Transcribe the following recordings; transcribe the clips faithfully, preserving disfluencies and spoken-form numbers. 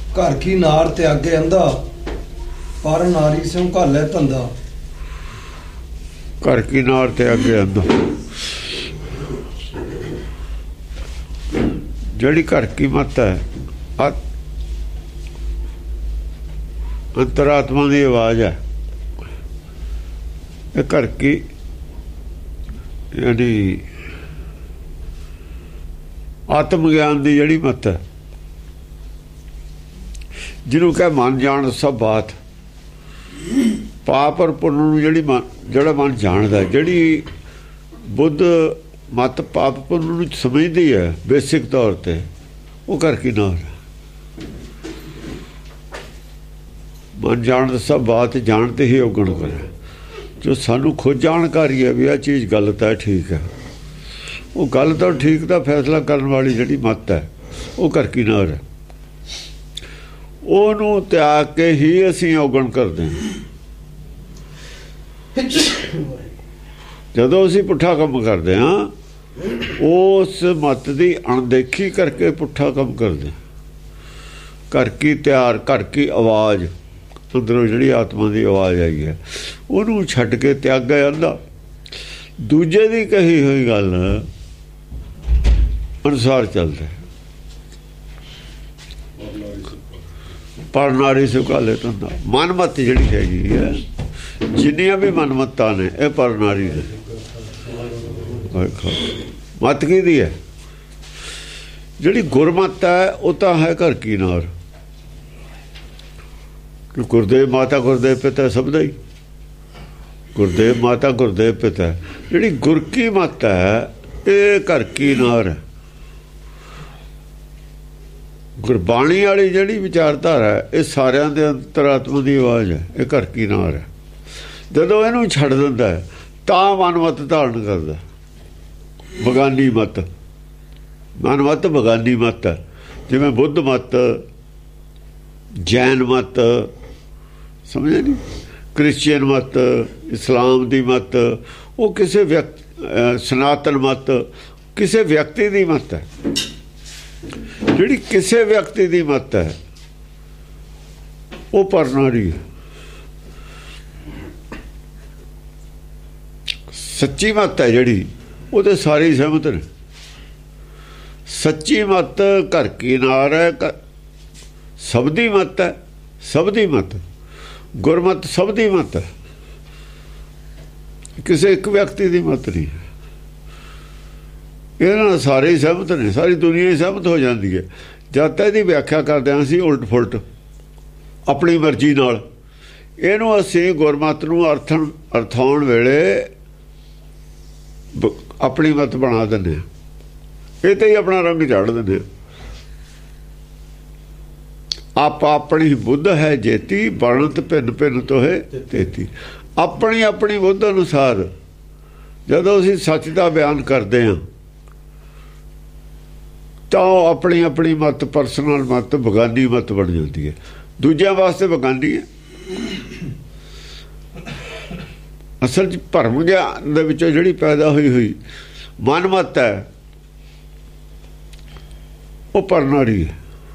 घर की नार त्यागे अंधा पर नारी से घाले धंधा। घर की नार त्यागे अंधा जड़ी घर की मत है अंतरात्मा की आवाज है। ये घर की यानी आत्म ज्ञान की जड़ी मत है जिन्हों कह मन जान सब बात पाप और पुण्य जड़ी मन जड़ा मन जानदा जड़ी बुद्ध मत पाप पुण्य समझती है बेसिक तौर पर वो घर की नार है। मन जान सब बात जानते ही उगण करे जो सानू खुद जानकारी है भी आ चीज़ गलत है ठीक है वो गलत और ठीक का फैसला करने वाली जिहड़ी मत है वो घर की नार है। ਉਹਨੂੰ त्याग के ही ਅਸੀਂ ਔਗਣ ਕਰਦੇ ਹਾਂ। ਜਦੋਂ ਅਸੀਂ ਪੁੱਠਾ ਕੰਮ ਕਰਦੇ ਹਾਂ ਉਸ ਮਤ ਦੀ ਅਣਦੇਖੀ ਕਰਕੇ ਪੁੱਠਾ ਕੰਮ ਕਰਦੇ ਹਾਂ। ਘਰ ਕੀ ਤਿਆਰ ਘਰ ਕੀ ਆਵਾਜ਼ ਅੰਦਰੋਂ ਜਿਹੜੀ ਆਤਮਾ ਦੀ ਆਵਾਜ਼ ਆਈ ਹੈ ਉਹਨੂੰ ਛੱਡ ਕੇ ਤਿਆਗਿਆ ਜਾਂਦਾ। ਦੂਜੇ ਦੀ ਕਹੀ ਹੋਈ ਗੱਲ ਅਨੁਸਾਰ ਚੱਲਦਾ। पर नारी से घाले धंधा मनमत जिहड़ी हैगी है जिन्नियां भी मनमत्तां ने ये पर नारी ने मत की दी है जिहड़ी गुरमत है वो तो है घर की नार। गुरदेव माता गुरदेव पिता सबदा ही गुरदेव माता गुरदेव पिता जिहड़ी गुर की मत है ये घर की नार है। गुरबाणी वाली जिहड़ी विचारधारा है ये सारिਆਂ ਦੇ अंतरात्मा की आवाज़ है ये घर की नार है। जदों इहनूं छड्ड दिंदा है तां मनमत धारण करदा बगानी मत मनमत बगानी मत है जिवें बुद्ध मत जैन मत समझे नहीं क्रिश्चियन मत इस्लाम दी मत वो किसी व्यक्ति सनातन मत किसी व्यक्ति दी मत है जिहड़ी किसी व्यक्ति की मत है वो पर नारी है। सच्ची मत है जिहड़ी वो तो सारे सहमत ने। सच्ची मत घर की नार है सब दी मत है सब दी मत गुरमत सब दी मत है किसी एक व्यक्ति की मत नहीं है। ਇਹਦੇ ਨਾਲ ਸਾਰੇ ਹੀ ਸਹਿਮਤ ਨੇ ਸਾਰੀ ਦੁਨੀਆ ਹੀ ਸਹਿਮਤ ਹੋ ਜਾਂਦੀ ਹੈ। ਜਦ ਤੱਕ ਇਹਦੀ ਵਿਆਖਿਆ ਕਰਦੇ ਹਾਂ ਅਸੀਂ ਉਲਟ ਫੁਲਟ ਆਪਣੀ ਮਰਜ਼ੀ ਨਾਲ ਇਹਨੂੰ ਅਸੀਂ ਗੁਰਮਤ ਨੂੰ ਅਰਥਨ ਅਰਥਾਉਣ ਵੇਲੇ ਆਪਣੀ ਮਤ ਬਣਾ ਦਿੰਦੇ ਹਾਂ ਇਹ ਤੇ ਹੀ ਆਪਣਾ ਰੰਗ ਝਾੜ ਦਿੰਦੇ ਹਾਂ। ਆਪ ਆਪਣੀ ਬੁੱਧ ਹੈ ਜੇਤੀ ਬਣਤ ਭਿੰਨ ਭਿੰਨ ਤੋਹੇ ਤੇਤੀ ਆਪਣੀ ਆਪਣੀ ਬੁੱਧ ਅਨੁਸਾਰ ਜਦੋਂ ਅਸੀਂ ਸੱਚ ਦਾ ਬਿਆਨ ਕਰਦੇ ਹਾਂ ਤਾਂ अपनी अपनी मत परसनल मत बगानी मत बन जाती है दूजिया वास्ते बगानी है। असल च भरम ज्ञान दे विचों जिहड़ी पैदा हुई हुई मन मत है वो परनारी है।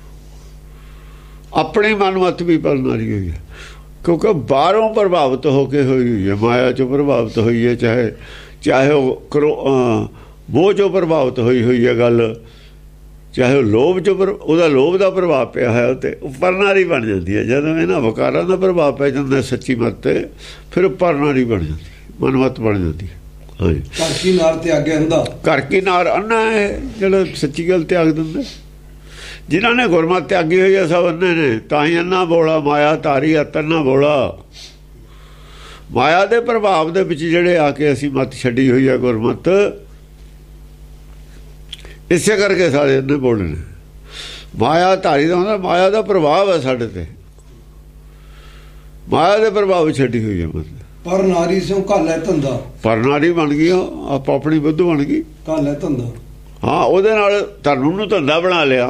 अपनी मन मत भी परनारी हुई है क्योंकि बाहरों प्रभावित होकर हुई हुई है माया चो प्रभावित हुई है चाहे चाहे वो करो मोह चो प्रभावित हुई हुई है गल चाहे लोभ चो ਉਹਦਾ ਲੋਭ ਦਾ ਪ੍ਰਭਾਵ ਪਿਆ ਹੈ ਤੇ ਪਰਨਾਰੀ ਬਣ ਜਾਂਦੀ ਹੈ। ਜਦੋਂ ਇਹਨਾਂ ਵਿਕਾਰਾਂ ਦਾ ਪ੍ਰਭਾਵ ਪੈ ਜਾਂਦਾ ਸੱਚੀ ਮਤ ਤੇ ਫਿਰ ਪਰਨਾਰੀ ਬਣ ਜਾਂਦੀ ਮਨਮਤ ਬਣ ਜਾਂਦੀ ਹੈ। ਹਾਂਜੀ ਘਰ ਕੀ ਨਾਰ ਤਿਆਗੇ ਅੰਧਾ ਘਰ ਕੀ ਨਾਰ ਅੰਨਾ ਹੈ ਜਿਹੜਾ ਸੱਚੀ ਗੱਲ ਤਿਆਗ ਦਿੰਦਾ। ਜਿਨ੍ਹਾਂ ਨੇ ਗੁਰਮਤ ਤਿਆਗੀ ਹੋਈ ਹੈ ਸਭ ਅੰਨੇ ਨੇ ਤਾਂ ਹੀ ਅੰਨਾ ਬੋਲਾ ਮਾਇਆ ਧਾਰੀ ਅਤਨਾ ਬੋਲਾ। ਮਾਇਆ ਦੇ ਪ੍ਰਭਾਵ ਦੇ ਵਿੱਚ ਜਿਹੜੇ ਆ ਕੇ ਅਸੀਂ ਮਤ ਛੱਡੀ ਹੋਈ ਹੈ ਗੁਰਮਤ ਇਸੇ ਕਰਕੇ ਸਾਰੇ ਅੰਨੇ ਬੋਲੇ ਨੇ। ਮਾਇਆ ਧਾਰੀ ਦਾ ਹੁੰਦਾ ਮਾਇਆ ਦਾ ਪ੍ਰਭਾਵ ਹੈ ਸਾਡੇ ਤੇ ਮਾਇਆ ਦੇ ਪ੍ਰਭਾਵ ਛੱਡੀ ਹੋਈ ਹੈ ਮਤ ਪਰ ਨਾਰੀ ਸੋਂ ਘਾਲੇ ਧੰਦਾ ਪਰ ਨਾਰੀ ਬਣ ਗਈ ਆਪ ਆਪਣੀ ਬੁੱਧ ਬਣ ਗਈ ਘਾਲੇ ਧੰਦਾ। ਹਾਂ ਉਹਦੇ ਨਾਲ ਧਰਮ ਨੂੰ ਧੰਦਾ ਬਣਾ ਲਿਆ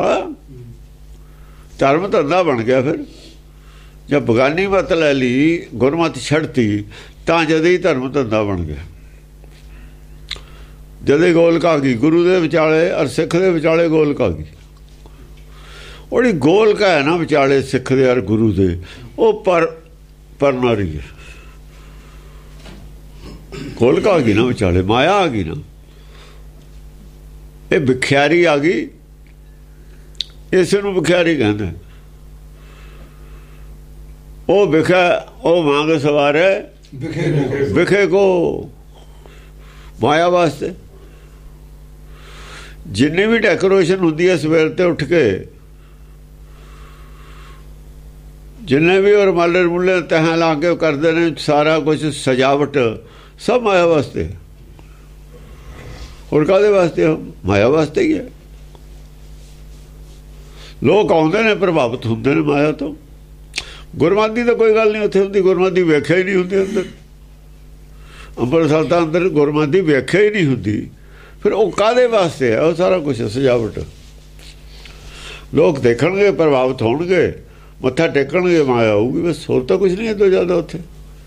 ਧਰਮ ਧੰਦਾ ਬਣ ਗਿਆ। ਫਿਰ जब बगानी मत ले ली गुरमत छड़ती तो जद ही धर्म धंधा बन गया। जदे गोलक आ गई गुरु के विचाले और सिख के विचाले गोलक आ गई। ਉਹਦੀ ਗੋਲਕਾ ਹੈ ਨਾ ਵਿਚਾਲੇ ਸਿੱਖ ਦੇ ਔਰ ਗੁਰੂ ਦੇ, ਉਹ ਪਰ ਪਰਨਾਰੀ ਹੈ। ਗੋਲਕਾ ਆ ਗਈ ਨਾ ਵਿਚਾਲੇ, ਮਾਇਆ ਆ ਗਈ ਨਾ, ਇਹ ਵਿਖਿਆਰੀ ਆ ਗਈ, ਇਸ ਨੂੰ ਵਿਖਿਆਰੀ ਕਹਿੰਦਾ। ਉਹ ਵਿਖਿਆ ਉਹ ਮੰਗ ਸਵਾਰੇ ਵਿਖੇ ਕੋ, ਮਾਇਆ ਵਾਸਤੇ। ਜਿੰਨੀ ਵੀ ਡੈਕੋਰੇਸ਼ਨ ਹੁੰਦੀ ਹੈ ਸਵੇਰ ਤੇ ਉੱਠ ਕੇ, ਜਿੰਨੇ ਵੀ ਔਰ ਮਾਲੇ ਮੁੱਲੇ ਤਹਾਂ ਲਾ ਕੇ ਕਰਦੇ ਨੇ, ਸਾਰਾ ਕੁਝ ਸਜਾਵਟ ਸਭ ਮਾਇਆ ਵਾਸਤੇ। ਹੋਰ ਕਾਹਦੇ ਵਾਸਤੇ? ਮਾਇਆ ਵਾਸਤੇ ਹੀ ਹੈ। ਲੋਕ ਆਉਂਦੇ ਨੇ, ਪ੍ਰਭਾਵਿਤ ਹੁੰਦੇ ਨੇ ਮਾਇਆ ਤੋਂ। ਗੁਰਮਤਿ ਤਾਂ ਕੋਈ ਗੱਲ ਨਹੀਂ ਉੱਥੇ ਹੁੰਦੀ, ਗੁਰਮਤਿ ਵੇਖਿਆ ਹੀ ਨਹੀਂ ਹੁੰਦੀ ਅੰਦਰ। ਅੰਮ੍ਰਿਤਸਰ ਤਾਂ ਅੰਦਰ ਗੁਰਮਤਿ ਵੇਖਿਆ ਹੀ ਨਹੀਂ ਹੁੰਦੀ। ਫਿਰ ਉਹ ਕਾਹਦੇ ਵਾਸਤੇ ਹੈ? ਉਹ ਸਾਰਾ ਕੁਛ ਸਜਾਵਟ। ਲੋਕ ਦੇਖਣਗੇ, ਪ੍ਰਭਾਵਿਤ ਹੋਣਗੇ, ਮੱਥਾ ਟੇਕਣਗੇ, ਮਾਇਆ ਹੋਊਗੀ, ਬਸ। ਹੋਰ ਤਾਂ ਕੁਛ ਨਹੀਂ ਇਹ ਤੋਂ ਜ਼ਿਆਦਾ ਉੱਥੇ।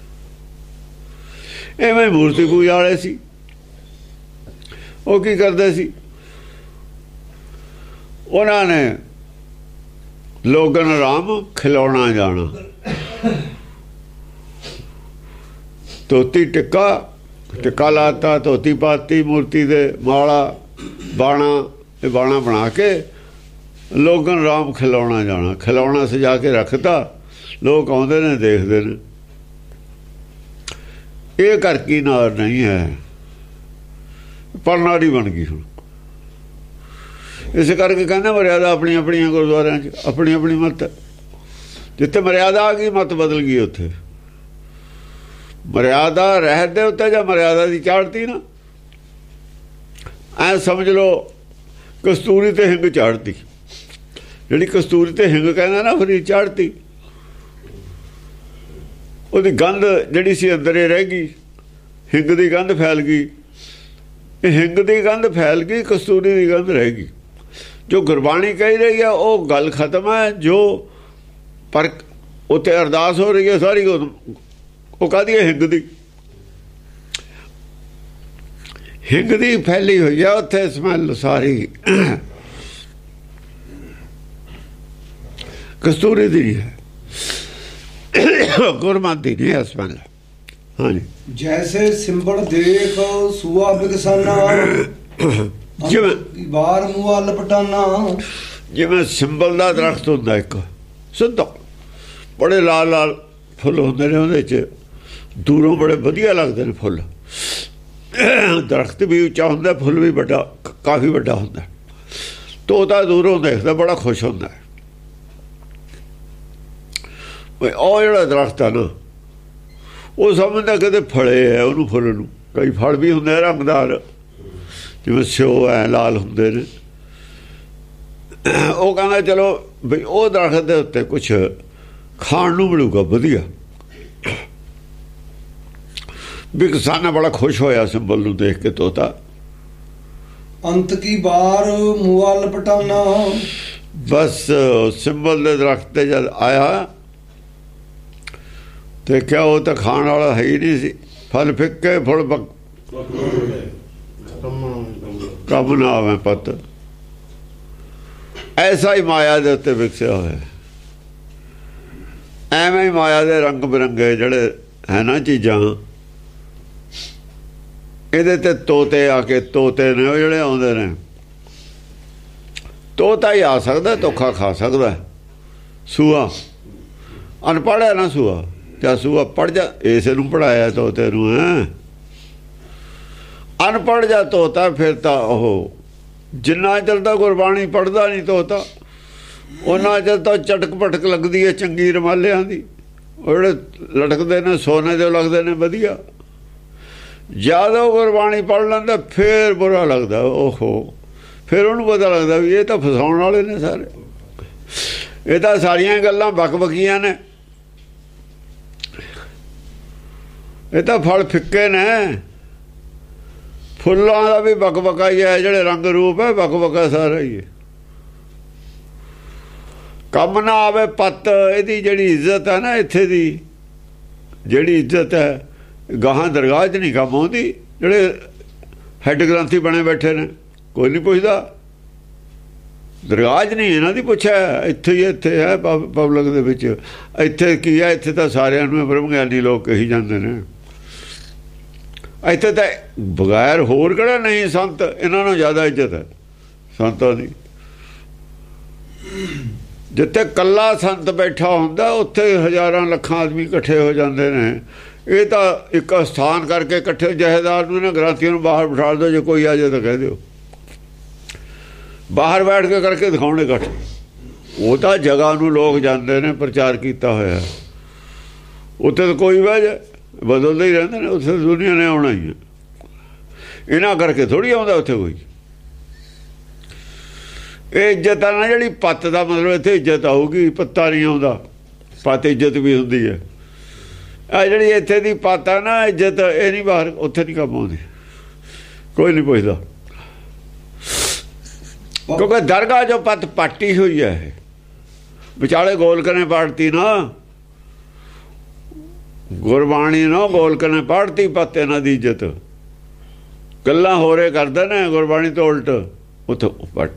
ਐਵੇਂ ਮੂਰਤੀ ਪੂਜਾ ਵਾਲੇ ਸੀ, ਉਹ ਕੀ ਕਰਦੇ ਸੀ? ਉਹਨਾਂ ਨੇ ਲੋਕਾਂ ਨੂੰ ਰਾਮ ਖਿਲਾਉਣਾ ਜਾਣਾ। ਧੋਤੀ ਟਿੱਕਾ ਟਿੱਕਾ ਲਾਤਾ, ਧੋਤੀ ਪਾਤੀ, ਮੂਰਤੀ ਦੇ ਮਾਲਾ, ਬਾਣਾ, ਇਹ ਬਾਣਾ ਬਣਾ ਕੇ ਲੋਕਾਂ ਨੂੰ ਰਾਮ ਖਿਲਾਉਣਾ ਜਾਣਾ। ਖਿਲਾਉਣਾ ਸਜਾ ਕੇ ਰੱਖਤਾ, ਲੋਕ ਆਉਂਦੇ ਨੇ, ਦੇਖਦੇ ਨੇ। ਇਹ ਘਰ ਕੀ ਨਾਰ ਨਹੀਂ ਹੈ, ਪਰਨਾੜੀ ਬਣ ਗਈ ਹੁਣ। ਇਸੇ ਕਰਕੇ ਕਹਿੰਦਾ ਮਰਿਆਦਾ ਆਪਣੀ ਆਪਣੀਆਂ ਗੁਰਦੁਆਰਿਆਂ 'ਚ ਆਪਣੀ ਆਪਣੀ ਮੱਤ। ਜਿੱਥੇ ਮਰਿਆਦਾ ਆ ਗਈ, ਮੱਤ ਬਦਲ ਗਈ। ਉੱਥੇ ਮਰਿਆਦਾ ਰਹਿਤ ਦੇ ਉੱਤੇ ਜਾਂ ਮਰਿਆਦਾ ਦੀ ਚਾੜਤੀ ਨਾ, ਐ ਸਮਝ ਲਓ ਕਸਤੂਰੀ ਤੇ ਹਿੰਗ ਚਾੜਤੀ। ਜਿਹੜੀ ਕਸਤੂਰੀ ਤੇ ਹਿੰਗ ਕਹਿੰਦਾ ਨਾ, ਫਿਰ ਚਾੜਤੀ। ਉਹਦੀ ਗੰਧ ਜਿਹੜੀ ਸੀ ਅੰਦਰ ਹੀ ਰਹਿ ਗਈ, ਹਿੰਗ ਦੀ ਗੰਧ ਫੈਲ ਗਈ। ਇਹ ਹਿੰਗ ਦੀ ਗੰਧ ਫੈਲ ਗਈ, ਕਸਤੂਰੀ ਦੀ ਗੰਧ ਰਹਿ ਗਈ। ਜੋ ਗੁਰਬਾਣੀ ਕਹਿ ਰਹੀ ਹੈ ਉਹ ਗੱਲ ਖਤਮ ਹੈ। ਜੋ ਪਰ ਉੱਥੇ ਅਰਦਾਸ ਹੋ ਰਹੀ ਹੈ ਸਾਰੀ, ਉਹ ਕਾਹਦੀ ਹੈ? ਹਿੰਗ ਦੀ। ਹਿੰਗ ਦੀ ਫੈਲੀ ਹੋਈ ਹੈ ਉੱਥੇ ਸਮੈਲ ਸਾਰੀ, ਕਸਤੂਰੀ ਦੀ ਹੈ, ਗੁਰਮਤਿ ਦੀ ਹੈ ਸਮੈਲ। ਹਾਂਜੀ, ਜੈਸੇ ਸਿੰਬੜ ਦੇਖ ਸੂਆ ਬਿਗਸਾਨਾ, ਜਿਵੇਂ ਬਾਰ ਮੂਆ ਲਪਟਾਨਾ। ਜਿਵੇਂ ਸਿੰਬਲ ਦਾ ਦਰਖਤ ਹੁੰਦਾ ਇੱਕ ਸਿੱਧਾ, ਬੜੇ ਲਾਲ ਲਾਲ ਫੁੱਲ ਹੁੰਦੇ ਨੇ ਉਹਦੇ 'ਚ, ਦੂਰੋਂ ਬੜੇ ਵਧੀਆ ਲੱਗਦੇ ਨੇ ਫੁੱਲ। ਦਰਖਤ ਵੀ ਉੱਚਾ ਹੁੰਦਾ, ਫੁੱਲ ਵੀ ਵੱਡਾ, ਕਾਫੀ ਵੱਡਾ ਹੁੰਦਾ। ਤੋਤਾ ਦੂਰੋਂ ਦੇਖਦਾ, ਬੜਾ ਖੁਸ਼ ਹੁੰਦਾ। ਉਹ ਜਿਹੜਾ ਦਰਖਤ ਆ ਨਾ, ਉਹ ਸਮਝਦਾ ਕਿਤੇ ਫਲੇ ਹੈ ਉਹਨੂੰ, ਫੁੱਲ ਨੂੰ। ਕਈ ਫਲ ਵੀ ਹੁੰਦੇ ਰੰਗਦਾਰ, ਜਿਵੇਂ ਸਿਓ ਐ ਲਾਲ ਹੁੰਦੇ ਨੇ। ਉਹ ਕਹਿੰਦਾ ਚਲੋ ਬਈ ਉਹ ਦਰਖਤ ਦੇ ਉੱਤੇ ਕੁਛ ਖਾਣ ਨੂੰ ਮਿਲੂਗਾ ਵਧੀਆ। ਵੀ ਕਿਸਾਨ ਬੜਾ ਖੁਸ਼ ਹੋਇਆ ਸਿੰਬਲ ਨੂੰ ਦੇਖ ਕੇ ਤੋਤਾ। ਅੰਤ ਕੀ ਬਾਰ ਮੂਆ ਲਪਟਾਨਾ। ਬਸ ਸਿੰਬਲ ਦੇ ਦਰਖਤ ਤੇ ਜਦ ਆਇਆ ਤੇ ਕਿਹਾ ਉਹ ਤਾਂ ਖਾਣ ਵਾਲਾ ਹੈ ਹੀ ਨਹੀਂ ਸੀ। ਫਲ ਫਿੱਕੇ ਫੁੱਲ ਬਕ ਕੰਮ ਨਾ ਆਵੇ ਪਤ। ਐਸਾ ਹੀ ਮਾਇਆ ਦੇ ਉੱਤੇ ਵਿਕਸਿਆ ਹੋਇਆ। ਐਵੇਂ ਹੀ ਮਾਇਆ ਦੇ ਰੰਗ ਬਿਰੰਗੇ ਜਿਹੜੇ ਹੈ ਨਾ ਚੀਜ਼ਾਂ, ਇਹਦੇ ਤੇ ਤੋਤੇ ਆ ਕੇ, ਤੋਤੇ ਨੇ ਉਹ ਜਿਹੜੇ ਆਉਂਦੇ ਨੇ। ਤੋਤਾ ਹੀ ਆ ਸਕਦਾ, ਧੋਖਾ ਖਾ ਸਕਦਾ। ਸੂਆ ਅਨਪੜ੍ਹ ਹੈ ਨਾ, ਸੂਆ ਜਾਂ ਸੂਆ ਪੜ੍ਹ ਜਾ, ਇਸੇ ਨੂੰ ਪੜ੍ਹਾਇਆ ਤੋਤੇ ਨੂੰ ਹੈ। ਅਨਪੜ੍ਹ ਜਾ ਤੋਤਾ, ਫਿਰ ਤਾਂ ਉਹ ਜਿੰਨਾ ਚਿਰ ਤਾਂ ਗੁਰਬਾਣੀ ਪੜ੍ਹਦਾ ਨਹੀਂ ਤੋਤਾ, ਉਹਨਾਂ ਚਿਰ ਤਾਂ ਚਟਕ ਪਟਕ ਲੱਗਦੀ ਹੈ ਚੰਗੀ ਰਮਾਲਿਆਂ ਦੀ। ਉਹ ਜਿਹੜੇ ਲਟਕਦੇ ਨੇ ਸੋਨੇ ਦੇ ਲੱਗਦੇ ਨੇ ਵਧੀਆ। ਜਦੋਂ ਗੁਰਬਾਣੀ ਪੜ੍ਹ ਲੈਂਦਾ ਫਿਰ ਬੁਰਾ ਲੱਗਦਾ। ਓਹੋ, ਫਿਰ ਉਹਨੂੰ ਪਤਾ ਲੱਗਦਾ ਵੀ ਇਹ ਤਾਂ ਫਸਾਉਣ ਵਾਲੇ ਨੇ ਸਾਰੇ, ਇਹ ਤਾਂ ਸਾਰੀਆਂ ਗੱਲਾਂ ਬਕਬਕੀਆਂ ਨੇ, ਇਹ ਤਾਂ ਫਲ ਫਿੱਕੇ ਨੇ। ਫੁੱਲਾਂ ਦਾ ਵੀ ਬਕਬਕਾ ਹੀ ਹੈ, ਜਿਹੜੇ ਰੰਗ ਰੂਪ ਹੈ ਬਕਬਕਾ ਸਾਰਾ ਹੀ ਹੈ। ਕੰਮ ਨਾ ਆਵੇ ਪੱਤ। ਇਹਦੀ ਜਿਹੜੀ ਇੱਜ਼ਤ ਹੈ ਨਾ, ਇੱਥੇ ਦੀ ਜਿਹੜੀ ਇੱਜ਼ਤ ਹੈ, ਗਾਹਾਂ ਦਰਗਾਹ 'ਚ ਨਹੀਂ ਕੰਮ ਆਉਂਦੀ। ਜਿਹੜੇ ਹੈੱਡ ਗ੍ਰੰਥੀ ਬਣੇ ਬੈਠੇ ਨੇ, ਕੋਈ ਨਹੀਂ ਪੁੱਛਦਾ। ਦਰਗਾਹ 'ਚ ਨਹੀਂ ਇਹਨਾਂ ਦੀ ਪੁੱਛਿਆ, ਇੱਥੇ ਹੀ ਇੱਥੇ ਹੈ ਪਬਲਿਕ ਦੇ ਵਿੱਚ। ਇੱਥੇ ਕੀ ਹੈ? ਇੱਥੇ ਤਾਂ ਸਾਰਿਆਂ ਨੂੰ ਬ੍ਰਹਮ ਗਿਆਨੀ ਲੋਕ ਕਹੀ ਜਾਂਦੇ ਨੇ। ਇੱਥੇ ਤਾਂ ਬਗੈਰ ਹੋਰ ਕਿਹੜਾ ਨਹੀਂ ਸੰਤ, ਇਹਨਾਂ ਨੂੰ ਜ਼ਿਆਦਾ ਇੱਜ਼ਤ ਹੈ ਸੰਤਾਂ ਦੀ। ਜਿੱਥੇ ਕੱਲਾ ਸੰਤ ਬੈਠਾ ਹੁੰਦਾ ਉੱਥੇ ਹਜ਼ਾਰਾਂ ਲੱਖਾਂ ਆਦਮੀ ਇਕੱਠੇ ਹੋ ਜਾਂਦੇ ਨੇ। ਇਹ ਤਾਂ ਇੱਕ ਸਥਾਨ ਕਰਕੇ ਇਕੱਠੇ, ਜਹੇਦਾਰ ਨੂੰ ਇਹਨਾਂ ਗ੍ਰੰਥੀਆਂ ਨੂੰ ਬਾਹਰ ਬਿਠਾ ਦਿਓ, ਜੇ ਕੋਈ ਆ ਜਾਏ ਤਾਂ ਕਹਿ ਦਿਓ ਬਾਹਰ ਬੈਠ ਕੇ ਕਰਕੇ ਦਿਖਾਉਣੇ ਇਕੱਠ। ਉਹ ਤਾਂ ਜਗ੍ਹਾ ਨੂੰ ਲੋਕ ਜਾਂਦੇ ਨੇ, ਪ੍ਰਚਾਰ ਕੀਤਾ ਹੋਇਆ। ਉੱਥੇ ਤਾਂ ਕੋਈ ਬਹਿ ਜਾਏ, ਬਦਲਦੇ ਹੀ ਰਹਿੰਦੇ ਨੇ। ਉੱਥੇ ਦੁਨੀਆ ਨੇ ਆਉਣਾ ਹੀ ਹੈ, ਇਹਨਾਂ ਕਰਕੇ ਥੋੜ੍ਹੀ ਆਉਂਦਾ ਉੱਥੇ ਕੋਈ। ਇਹ ਇੱਜ਼ਤ ਆ ਨਾ ਜਿਹੜੀ ਪੱਤ ਦਾ ਮਤਲਬ, ਇੱਥੇ ਇੱਜ਼ਤ ਆਊਗੀ, ਪੱਤਾ ਨਹੀਂ ਆਉਂਦਾ। ਪੱਤ ਇੱਜ਼ਤ ਵੀ ਹੁੰਦੀ ਹੈ। ਆ ਜਿਹੜੀ ਇੱਥੇ ਦੀ ਪੱਤ ਆ ਨਾ ਇੱਜ਼ਤ, ਇਹ ਨਹੀਂ ਬਾਹਰ, ਉੱਥੇ ਨਹੀਂ ਕੰਮ ਆਉਂਦੀ, ਕੋਈ ਨਹੀਂ ਪੁੱਛਦਾ। ਕਿਉਂਕਿ ਦਰਗਾਹ ਜੋ ਪੱਤ ਪਾਟੀ ਹੋਈ ਹੈ, ਇਹ ਵਿਚਾਲੇ ਗੋਲਕ ਨੇ ਪਾੜਤੀ ਨਾ, ਗੁਰਬਾਣੀ ਨਾ ਗੋਲਕ ਨੇ ਪਾੜਤੀ ਪੱਤ। ਇਹਨਾਂ ਦੀ ਇੱਜ਼ਤ ਗੱਲਾਂ ਹੋਰੇ ਕਰਦੇ ਨੇ, ਗੁਰਬਾਣੀ ਤੋਂ ਉਲਟ। ਉੱਥੇ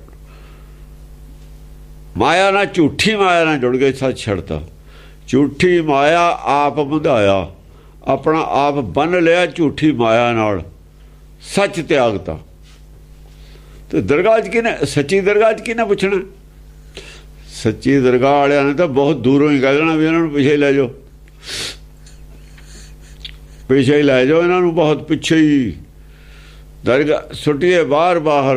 ਮਾਇਆ ਨਾਲ, ਝੂਠੀ ਮਾਇਆ ਨਾਲ ਜੁੜ ਗਏ, ਸੱਚ ਛੱਡਤਾ। ਝੂਠੀ ਮਾਇਆ ਆਪ ਵਧਾਇਆ, ਆਪਣਾ ਆਪ ਬੰਨ ਲਿਆ ਝੂਠੀ ਮਾਇਆ ਨਾਲ, ਸੱਚ ਤਿਆਗਤਾ। ਤੇ ਦਰਗਾਹ 'ਚ ਕਿਹਨੇ, ਸੱਚੀ ਦਰਗਾਹ 'ਚ ਕਿਹਨੇ ਪੁੱਛਣਾ? ਸੱਚੀ ਦਰਗਾਹ ਵਾਲਿਆਂ ਨੇ ਤਾਂ ਬਹੁਤ ਦੂਰੋਂ ਹੀ ਕਹਿ ਦੇਣਾ ਵੀ ਇਹਨਾਂ ਨੂੰ ਪਿੱਛੇ ਲੈ ਜਾਓ, ਪਿੱਛੇ ਹੀ ਲੈ ਜਾਓ ਇਹਨਾਂ ਨੂੰ, ਬਹੁਤ ਪਿੱਛੇ ਹੀ। ਦਰਗਾਹ ਸੁੱਟੀਏ ਬਾਹਰ ਬਾਹਰ,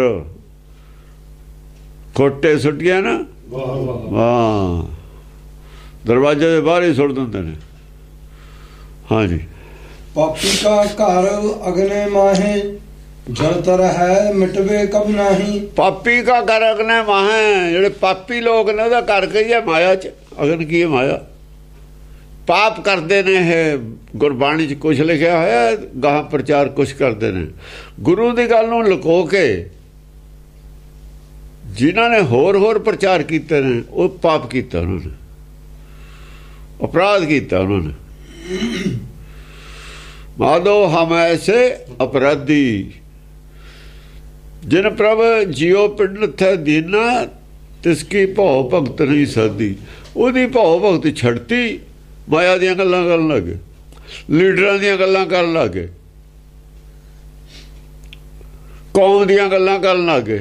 ਖੋਟੇ ਸੁੱਟੀਏ ਨਾ, ਹਾਂ ਦਰਵਾਜ਼ੇ ਦੇ ਬਾਹਰ ਹੀ ਸੁੱਟ ਦਿੰਦੇ ਨੇ। ਹਾਂਜੀ। ਪਾਪੀ ਕਾ ਘਰ ਅਗਨੇ ਮਾਹੇ, ਜਲਤਰ ਹੈ ਮਿਟਵੇ ਕਬ ਨਹੀਂ। ਪਾਪੀ ਕਾ ਘਰ ਅਗਨੇ ਮਾਹੇ, ਜਿਹੜੇ ਪਾਪੀ ਲੋਕ ਨੇ ਉਹਦਾ ਘਰ ਕਹੀ ਹੈ ਮਾਇਆ 'ਚ। ਅਗਨ ਕੀ ਹੈ? ਮਾਇਆ। ਪਾਪ ਕਰਦੇ ਨੇ ਇਹ, ਗੁਰਬਾਣੀ 'ਚ ਕੁਛ ਲਿਖਿਆ ਹੋਇਆ, ਗਾਹਾਂ ਪ੍ਰਚਾਰ ਕੁਛ ਕਰਦੇ ਨੇ। ਗੁਰੂ ਦੀ ਗੱਲ ਨੂੰ ਲੁਕੋ ਕੇ ਜਿਨ੍ਹਾਂ ਨੇ ਹੋਰ ਹੋਰ ਪ੍ਰਚਾਰ ਕੀਤੇ ਨੇ, ਉਹ ਪਾਪ ਕੀਤਾ, ਉਹਨਾਂ ਨੇ ਅਪਰਾਧ ਕੀਤਾ। ਉਹਨਾਂ ਨੇ ਮਾਧੋ ਹਮ ਐਸੇ ਅਪਰਾਧੀ, ਜਿਨ ਪ੍ਰਭ ਜਿਉ ਪਿੰਡ ਥੇ ਦੀਨਾ, ਤਿਸਕੀ ਭਉ ਭਗਤ ਨਹੀਂ ਸਾਦੀ। ਉਹਦੀ ਭਉ ਭਗਤ ਛੱਡਤੀ, ਮਾਇਆ ਦੀਆਂ ਗੱਲਾਂ ਕਰਨ ਲੱਗੇ, ਲੀਡਰਾਂ ਦੀਆਂ ਗੱਲਾਂ ਕਰਨ ਲੱਗੇ, ਕੌਮ ਦੀਆਂ ਗੱਲਾਂ ਕਰਨ ਲੱਗੇ।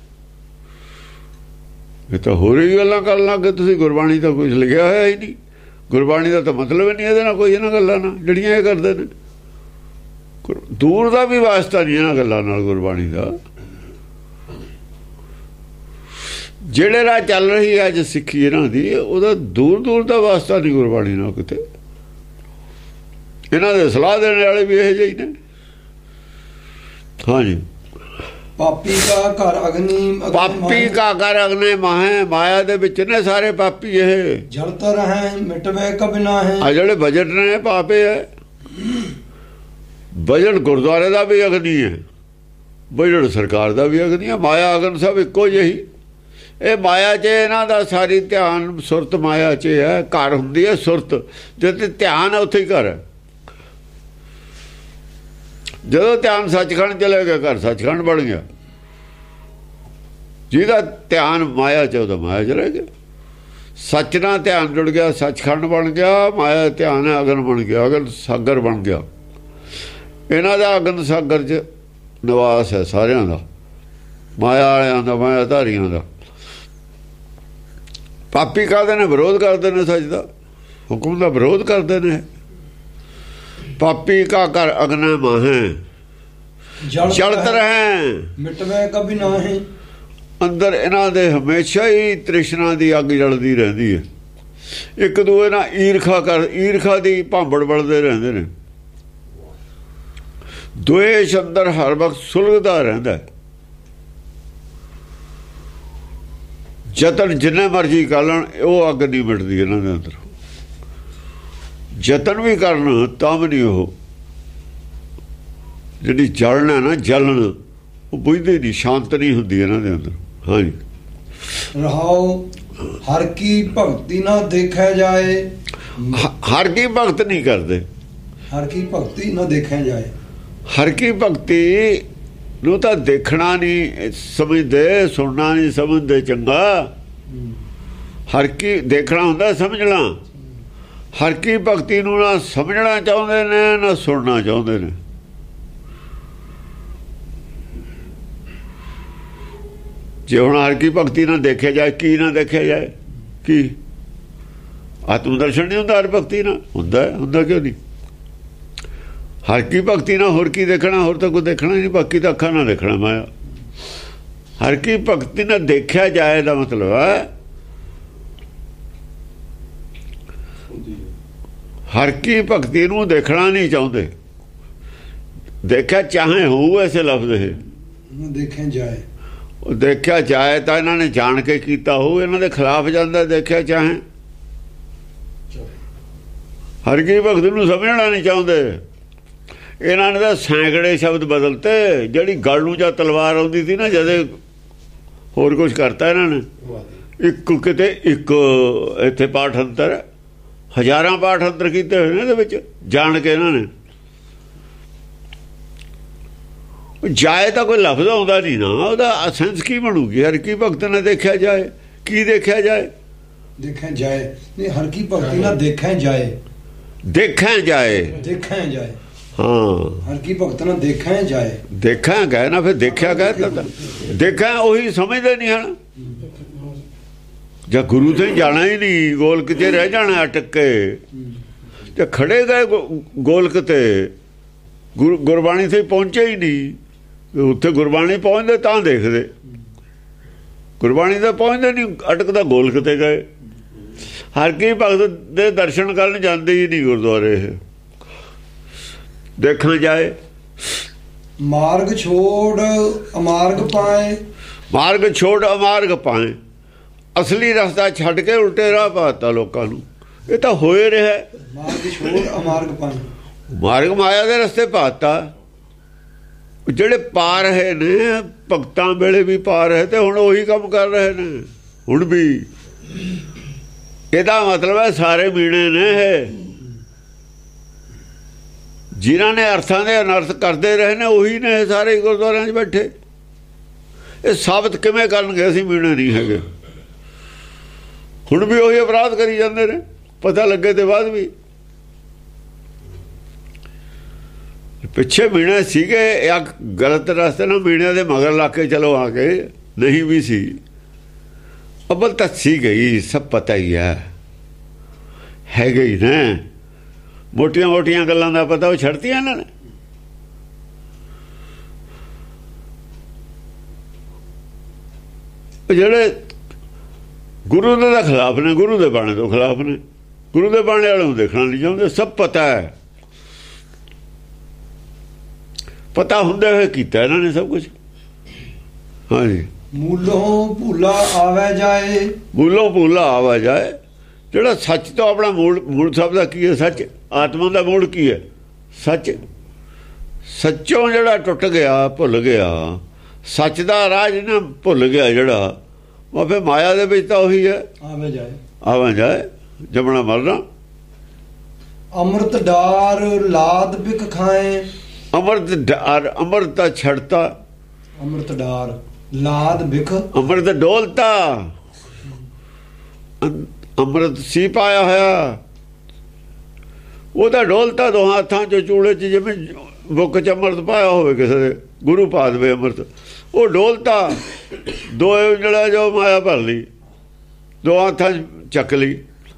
ਇਹ ਤਾਂ ਹੋਰ ਹੀ ਗੱਲਾਂ ਕਰਨ ਲੱਗੇ। ਤੁਸੀਂ ਗੁਰਬਾਣੀ ਦਾ ਕੁਝ ਲਿਖਿਆ ਹੋਇਆ ਹੀ ਨਹੀਂ, ਗੁਰਬਾਣੀ ਦਾ ਤਾਂ ਮਤਲਬ ਹੀ ਨਹੀਂ ਇਹਦੇ ਨਾਲ ਕੋਈ, ਇਹਨਾਂ ਗੱਲਾਂ ਨਾਲ ਜਿਹੜੀਆਂ ਇਹ ਕਰਦੇ ਨੇ। ਦੂਰ ਦਾ ਵੀ ਵਾਸਤਾ ਨਹੀਂ ਇਹਨਾਂ ਗੱਲਾਂ ਨਾਲ ਗੁਰਬਾਣੀ ਦਾ। ਜਿਹੜੇ ਰਾਹ ਚੱਲ ਰਹੀ ਹੈ ਅੱਜ ਸਿੱਖੀ ਇਹਨਾਂ ਦੀ, ਉਹਦਾ ਦੂਰ ਦੂਰ ਦਾ ਵਾਸਤਾ ਨਹੀਂ ਗੁਰਬਾਣੀ ਨਾਲ ਕਿਤੇ। ਇਹਨਾਂ ਦੇ ਸਲਾਹ ਦੇਣ ਵਾਲੇ ਵੀ ਇਹੋ ਜਿਹੇ ਨੇ। ਹਾਂਜੀ। ਪਾਪੀ ਕਾ ਘਰ ਅਗਨੀ, ਪਾਪੀ ਕਾ ਘਰ ਅਗਨੇ ਮਾਹੇ, ਮਾਇਆ ਦੇ ਵਿੱਚ ਨੇ ਸਾਰੇ ਪਾਪੀ। ਇਹ ਜਲਤਰ ਹੈ ਮਿਟਵੇ ਕਬ ਨਾਹੀਂ। ਆ ਜਿਹੜੇ ਬਜਟ ਨੇ ਪਾਪੇ ਹੈ। ਬਜਟ ਗੁਰਦੁਆਰੇ ਦਾ ਵੀ ਅਗਨੀ ਹੈ, ਬਜਟ ਸਰਕਾਰ ਦਾ ਵੀ ਅਗਨੀ ਹੈ। ਮਾਇਆ ਅਗਨ ਸਭ ਇੱਕੋ ਜਿਹੀ। ਇਹ ਮਾਇਆ 'ਚ ਇਹਨਾਂ ਦਾ ਸਾਰੀ ਧਿਆਨ ਸੁਰਤ ਮਾਇਆ 'ਚ ਹੈ। ਘਰ ਹੁੰਦੀ ਹੈ ਸੁਰਤ, ਜਿੱਥੇ ਧਿਆਨ ਹੈ ਉੱਥੇ ਹੀ ਘਰ ਹੈ। ਜਦੋਂ ਧਿਆਨ ਸੱਚਖੰਡ ਚਲੇ ਗਿਆ, ਘਰ ਸੱਚਖੰਡ ਬਣ ਗਿਆ। ਜਿਹਦਾ ਧਿਆਨ ਮਾਇਆ 'ਚ, ਉਹਦਾ ਮਾਇਆ 'ਚ ਰਹਿ ਗਿਆ। ਸੱਚ ਨਾਲ ਧਿਆਨ ਜੁੜ ਗਿਆ, ਸੱਚਖੰਡ ਬਣ ਗਿਆ। ਮਾਇਆ ਧਿਆਨ ਹੈ, ਅਗਨ ਬਣ ਗਿਆ, ਅਗਨ ਸਾਗਰ ਬਣ ਗਿਆ। ਇਹਨਾਂ ਦਾ ਅਗਨ ਸਾਗਰ 'ਚ ਨਿਵਾਸ ਹੈ ਸਾਰਿਆਂ ਦਾ, ਮਾਇਆ ਵਾਲਿਆਂ ਦਾ, ਮਾਇਆ ਧਾਰੀਆਂ ਦਾ। ਪਾਪੀ ਕਰਦੇ ਨੇ, ਵਿਰੋਧ ਕਰਦੇ ਨੇ ਸੱਚ ਦਾ, ਹੁਕਮ ਦਾ ਵਿਰੋਧ ਕਰਦੇ ਨੇ। ਪਾਪੀ ਕਾ ਘਰ ਅਗਨੇ ਮਾਹੇ, ਜਲਤ ਰਹੇ ਮਿਟਵੇ ਕਬੀ ਨਾਹੀਂ। ਅੰਦਰ ਇਹਨਾਂ ਦੇ ਹਮੇਸ਼ਾ ਹੀ ਤ੍ਰਿਸ਼ਨਾ ਦੀ ਅੱਗ ਜਲਦੀ ਰਹਿੰਦੀ ਹੈ। ਇੱਕ ਦੂਏ ਨਾਲ ਈਰਖਾ ਕਰ, ਈਰਖਾ ਦੀ ਭਾਂਬੜ ਬਲਦੇ ਰਹਿੰਦੇ ਨੇ। ਦੁਏਸ਼ ਅੰਦਰ ਹਰ ਵਕਤ ਸੁਲਗਦਾ ਰਹਿੰਦਾ। ਜਤਨ ਜਿੰਨੇ ਮਰਜੀ ਕਰ ਲੈਣ, ਉਹ ਅੱਗ ਨਹੀਂ ਮਿਟਦੀ ਇਹਨਾਂ ਦੇ ਅੰਦਰ। ਜਤਨ ਵੀ ਕਰਨ ਤਾਂ ਵੀ ਨਹੀਂ, ਉਹ ਜਿਹੜੀ ਜਲਣਾ ਨਾ, ਜਲਣ ਉਹ ਬੁਝਦੀ ਨਹੀਂ, ਸ਼ਾਂਤ ਨਹੀਂ ਹੁੰਦੀ ਇਹਨਾਂ ਦੇ ਅੰਦਰ। ਹਾਂਜੀ। ਰਹਾਉ ਹਰ ਕੀ ਭਗਤੀ ਨਾ ਦੇਖਿਆ ਜਾਏ। ਹਰ ਕੀ ਭਗਤ ਨਹੀਂ ਕਰਦੇ, ਹਰ ਕੀ ਭਗਤੀ ਨਾ ਦੇਖਿਆ ਜਾਏ। ਹਰ ਕੀ ਭਗਤੀ ਨੂੰ ਤਾਂ ਦੇਖਣਾ ਨਹੀਂ ਸਮਝਦੇ, ਸੁਣਨਾ ਨਹੀਂ ਸਮਝਦੇ ਚੰਗਾ। ਹਰ ਕੀ ਦੇਖਣਾ ਹੁੰਦਾ ਸਮਝਣਾ। ਹਰ ਕੀ ਭਗਤੀ ਨੂੰ ਨਾ ਸਮਝਣਾ ਚਾਹੁੰਦੇ ਨੇ ਨਾ ਸੁਣਨਾ ਚਾਹੁੰਦੇ ਨੇ। ਜੇ ਹੁਣ ਹਰ ਕੀ ਭਗਤੀ ਨਾਲ ਦੇਖਿਆ ਜਾਏ, ਕੀ ਨਾ ਦੇਖਿਆ ਜਾਏ, ਕੀ ਆਤਮ ਦਰਸ਼ਨ ਨਹੀਂ ਹੁੰਦਾ ਹਰ ਭਗਤੀ ਨਾਲ? ਹੁੰਦਾ ਹੁੰਦਾ ਕਿਉਂ ਨਹੀਂ? ਹਰ ਕੀ ਭਗਤੀ ਨਾਲ ਹੋਰ ਕੀ ਦੇਖਣਾ? ਹੋਰ ਤਾਂ ਕੋਈ ਦੇਖਣਾ ਹੀ ਨਹੀਂ, ਬਾਕੀ ਤਾਂ ਅੱਖਾਂ ਨਾਲ ਦੇਖਣਾ ਮਾਇਆ। ਹਰ ਕੀ ਭਗਤੀ ਨਾਲ ਦੇਖਿਆ ਜਾਏ ਦਾ ਮਤਲਬ ਹੈ ਹਰ ਕੀ ਭਗਤੀ ਨੂੰ ਦੇਖਣਾ ਨਹੀਂ ਚਾਹੁੰਦੇ। ਦੇਖਿਆ ਚਾਹੇ ਹੋਊ ਐਸੇ ਲਫ਼ਜ਼ ਹੈ, ਦੇਖਿਆ ਜਾਏ। ਉਹ ਦੇਖਿਆ ਜਾਏ ਤਾਂ ਇਹਨਾਂ ਨੇ ਜਾਣ ਕੇ ਕੀਤਾ ਹੋਊ, ਇਹਨਾਂ ਦੇ ਖਿਲਾਫ ਜਾਂਦਾ। ਦੇਖਿਆ ਚਾਹੇ ਹਰ ਕੀ ਭਗਤੀ ਨੂੰ ਸਮਝਣਾ ਨਹੀਂ ਚਾਹੁੰਦੇ। ਇਹਨਾਂ ਨੇ ਤਾਂ ਸੈਂਕੜੇ ਸ਼ਬਦ ਬਦਲਤੇ। ਜਿਹੜੀ ਗੱਲ ਨੂੰ ਜਾਂ ਤਲਵਾਰ ਆਉਂਦੀ ਸੀ ਨਾ, ਜਦੇ ਹੋਰ ਕੁਝ ਕਰਤਾ ਇਹਨਾਂ ਨੇ। ਇੱਕ ਕਿਤੇ ਇੱਕ ਇੱਥੇ ਪਾਠ ਅੰਤਰ, ਹਜ਼ਾਰਾਂ ਪਾਠ ਅੰਤਰ ਕੀਤੇ ਹੋਏ ਨੇ ਇਹਦੇ ਵਿੱਚ ਜਾਣ ਕੇ ਇਹਨਾਂ ਨੇ। ਜਾਏ ਤਾਂ ਕੋਈ ਲਫ਼ਜ਼ ਆਉਂਦਾ ਨਹੀਂ ਨਾ, ਉਹਦਾ ਸੈਂਸ ਕੀ ਬਣੂਗੀ? ਹਰ ਕੀ ਭਗਤ ਨੇ ਦੇਖਿਆ ਜਾਏ, ਕੀ ਦੇਖਿਆ ਜਾਏ? ਦੇਖਿਆ ਜਾਏ ਨਹੀਂ, ਹਰ ਕੀ ਭਗਤੀ ਨਾਲ ਦੇਖਿਆ ਜਾਏ। ਦੇਖਿਆ ਜਾਏ, ਦੇਖਿਆ ਜਾਏ, ਹਾਂ। ਹਰ ਕੀ ਭਗਤ ਨਾਲ ਦੇਖਿਆ ਜਾਏ। ਦੇਖਿਆ ਗਏ ਨਾ, ਫਿਰ ਦੇਖਿਆ ਗਏ ਤਾਂ ਦੇਖਿਆ ਉਹੀ ਸਮਝਦੇ ਨਹੀਂ ਹਨ। ਜਾਂ ਗੁਰੂ ਤੇ ਜਾਣਾ ਹੀ ਨਹੀਂ, ਗੋਲਕ 'ਚ ਰਹਿ ਜਾਣਾ ਅਟਕ ਕੇ। ਤੇ ਖੜੇ ਗਏ ਗੋਲਕ ਤੇ, ਗੁਰ ਗੁਰਬਾਣੀ ਤੇ ਪਹੁੰਚੇ ਹੀ ਨਹੀਂ। ਉੱਥੇ ਗੁਰਬਾਣੀ ਪਹੁੰਚਦੇ ਤਾਂ ਦੇਖਦੇ, ਗੁਰਬਾਣੀ ਤਾਂ ਪਹੁੰਚਦੇ ਨਹੀਂ, ਅਟਕਦਾ ਗੋਲਕ ਤੇ ਗਏ। ਹਰ ਕੀ ਭਗਤ ਦੇ ਦਰਸ਼ਨ ਕਰਨ ਜਾਂਦੇ ਹੀ ਨਹੀਂ ਗੁਰਦੁਆਰੇ। ਦੇਖਣ ਜਾਏ, ਮਾਰਗ ਛੋੜ ਅਮਾਰਗ ਪਾਏ। ਮਾਰਗ ਛੋੜ ਅਮਾਰਗ ਪਾਏ, ਅਸਲੀ ਰਸਤਾ ਛੱਡ ਕੇ ਉਲਟੇ ਰਾਹ ਪਾਤਾ ਲੋਕਾਂ ਨੂੰ। ਇਹ ਤਾਂ ਹੋਏ ਰਿਹਾ। ਮਾਰਗ ਛੋੜ ਅਮਾਰਗ ਪਾਏ, ਮਾਰਗ ਮਾਇਆ ਦੇ ਰਸਤੇ ਪਾਤਾ। ਜਿਹੜੇ ਪਾ ਰਹੇ ਨੇ ਭਗਤਾਂ ਵੇਲੇ ਵੀ ਪਾ ਰਹੇ, ਤੇ ਹੁਣ ਉਹੀ ਕੰਮ ਕਰ ਰਹੇ ਨੇ ਹੁਣ ਵੀ। ਇਹਦਾ ਮਤਲਬ ਹੈ ਸਾਰੇ ਮੀਣੇ ਨੇ ਇਹ, ਜਿਨ੍ਹਾਂ ਨੇ ਅਰਥਾਂ ਦੇ ਅਨਰਥ ਕਰਦੇ ਰਹੇ ਨੇ, ਉਹੀ ਨੇ ਸਾਰੇ ਗੁਰਦੁਆਰਿਆਂ 'ਚ ਬੈਠੇ। ਇਹ ਸਾਬਤ ਕਿਵੇਂ ਕਰਨਗੇ ਅਸੀਂ ਮੀਣੇ ਨਹੀਂ ਹੈਗੇ? ਹੁਣ ਵੀ ਉਹੀ ਅਪਰਾਧ ਕਰੀ ਜਾਂਦੇ ਨੇ, ਪਤਾ ਲੱਗੇ ਤੇ ਬਾਅਦ ਵੀ। ਪਿੱਛੇ ਮੀਣੇ ਸੀਗੇ, ਇੱਕ ਗਲਤ ਰਸਤੇ ਨਾਲ ਮੀਣਿਆਂ ਦੇ ਮਗਰ ਲਾ ਕੇ ਚਲੋ ਆ ਕੇ ਨਹੀਂ ਵੀ ਸੀ। ਅਬਲ ਤਾਂ ਸੀ ਗਈ, ਸਭ ਪਤਾ ਹੀ ਹੈ, ਹੈਗੇ ਹੀ ਨੇ। ਮੋਟੀਆਂ ਮੋਟੀਆਂ ਗੱਲਾਂ ਦਾ ਪਤਾ ਉਹ ਛੱਡਤੀਆਂ ਇਹਨਾਂ ਨੇ। ਜਿਹੜੇ ਗੁਰੂ ਦੇ ਦਾ ਖਿਲਾਫ ਨੇ, ਗੁਰੂ ਦੇ ਬਾਣੇ ਤੋਂ ਖਿਲਾਫ ਨੇ, ਗੁਰੂ ਦੇ ਬਾਣੇ ਵਾਲੇ ਨੂੰ ਦੇਖਣਾ ਨਹੀਂ ਚਾਹੁੰਦੇ। ਸਭ ਪਤਾ ਹੈ, ਪਤਾ ਹੁੰਦੇ ਹੋਏ ਕੀਤਾ ਇਹਨਾਂ ਨੇ ਸਭ ਕੁਝ। ਹਾਂਜੀ, ਮੂਲੋਂ ਭੂਲਾ ਆਵੇ ਜਾਏ। ਮੂਲੋਂ ਭੂਲਾ ਆਵੇ ਜਾਏ। ਜਿਹੜਾ ਸੱਚ ਤੋਂ ਆਪਣਾ ਮੂਲ, ਮੂਲ ਸਭ ਦਾ ਕੀ ਹੈ? ਸੱਚ। ਆਤਮਾ ਦਾ ਮੂਲ ਕੀ ਹੈ? ਸੱਚ। ਸੱਚੋਂ ਜਿਹੜਾ ਟੁੱਟ ਗਿਆ, ਭੁੱਲ ਗਿਆ, ਸੱਚ ਦਾ ਰਾਹ ਜਿਹਨਾਂ ਭੁੱਲ ਗਿਆ ਜਿਹੜਾ, ਉਹ ਫਿਰ ਮਾਇਆ ਦੇ ਵਿੱਚ ਤਾਂ ਉਹੀ ਹੈ। ਆਵੇ ਜਾਏ, ਆਵੇ ਜਾਏ, ਜੰਮਣਾ ਮਰਨਾ। ਅੰਮ੍ਰਿਤ ਡਾਰ ਲਾਦ ਬਿਕ ਖਾਏ। ਅੰਮ੍ਰਿਤ ਡਾਰ, ਅੰਮ੍ਰਿਤ ਤਾਂ ਛੱਡਤਾ। ਅੰਮ੍ਰਿਤ ਡਾਰ ਲਾਦ ਬਿਕ, ਅੰਮ੍ਰਿਤ ਡੋਲਤਾ। ਅੰਮ੍ਰਿਤ ਸੀ ਪਾਇਆ ਹੋਇਆ, ਉਹਦਾ ਡੋਲਤਾ ਦੋਹਾਂ ਹੱਥਾਂ 'ਚ ਚੂੜੇ 'ਚ, ਜਿਵੇਂ ਬੁੱਕ 'ਚ ਅੰਮ੍ਰਿਤ ਪਾਇਆ ਹੋਵੇ ਕਿਸੇ ਦੇ, ਗੁਰੂ ਪਾ ਦੇਵੇ ਅੰਮ੍ਰਿਤ, ਉਹ ਡੋਲਤਾ। ਦੋ ਜਿਹੜਾ ਜੋ ਮਾਇਆ ਭਰ ਲਈ, ਦੋ ਹੱਥਾਂ 'ਚ ਚੱਕ ਲਈ।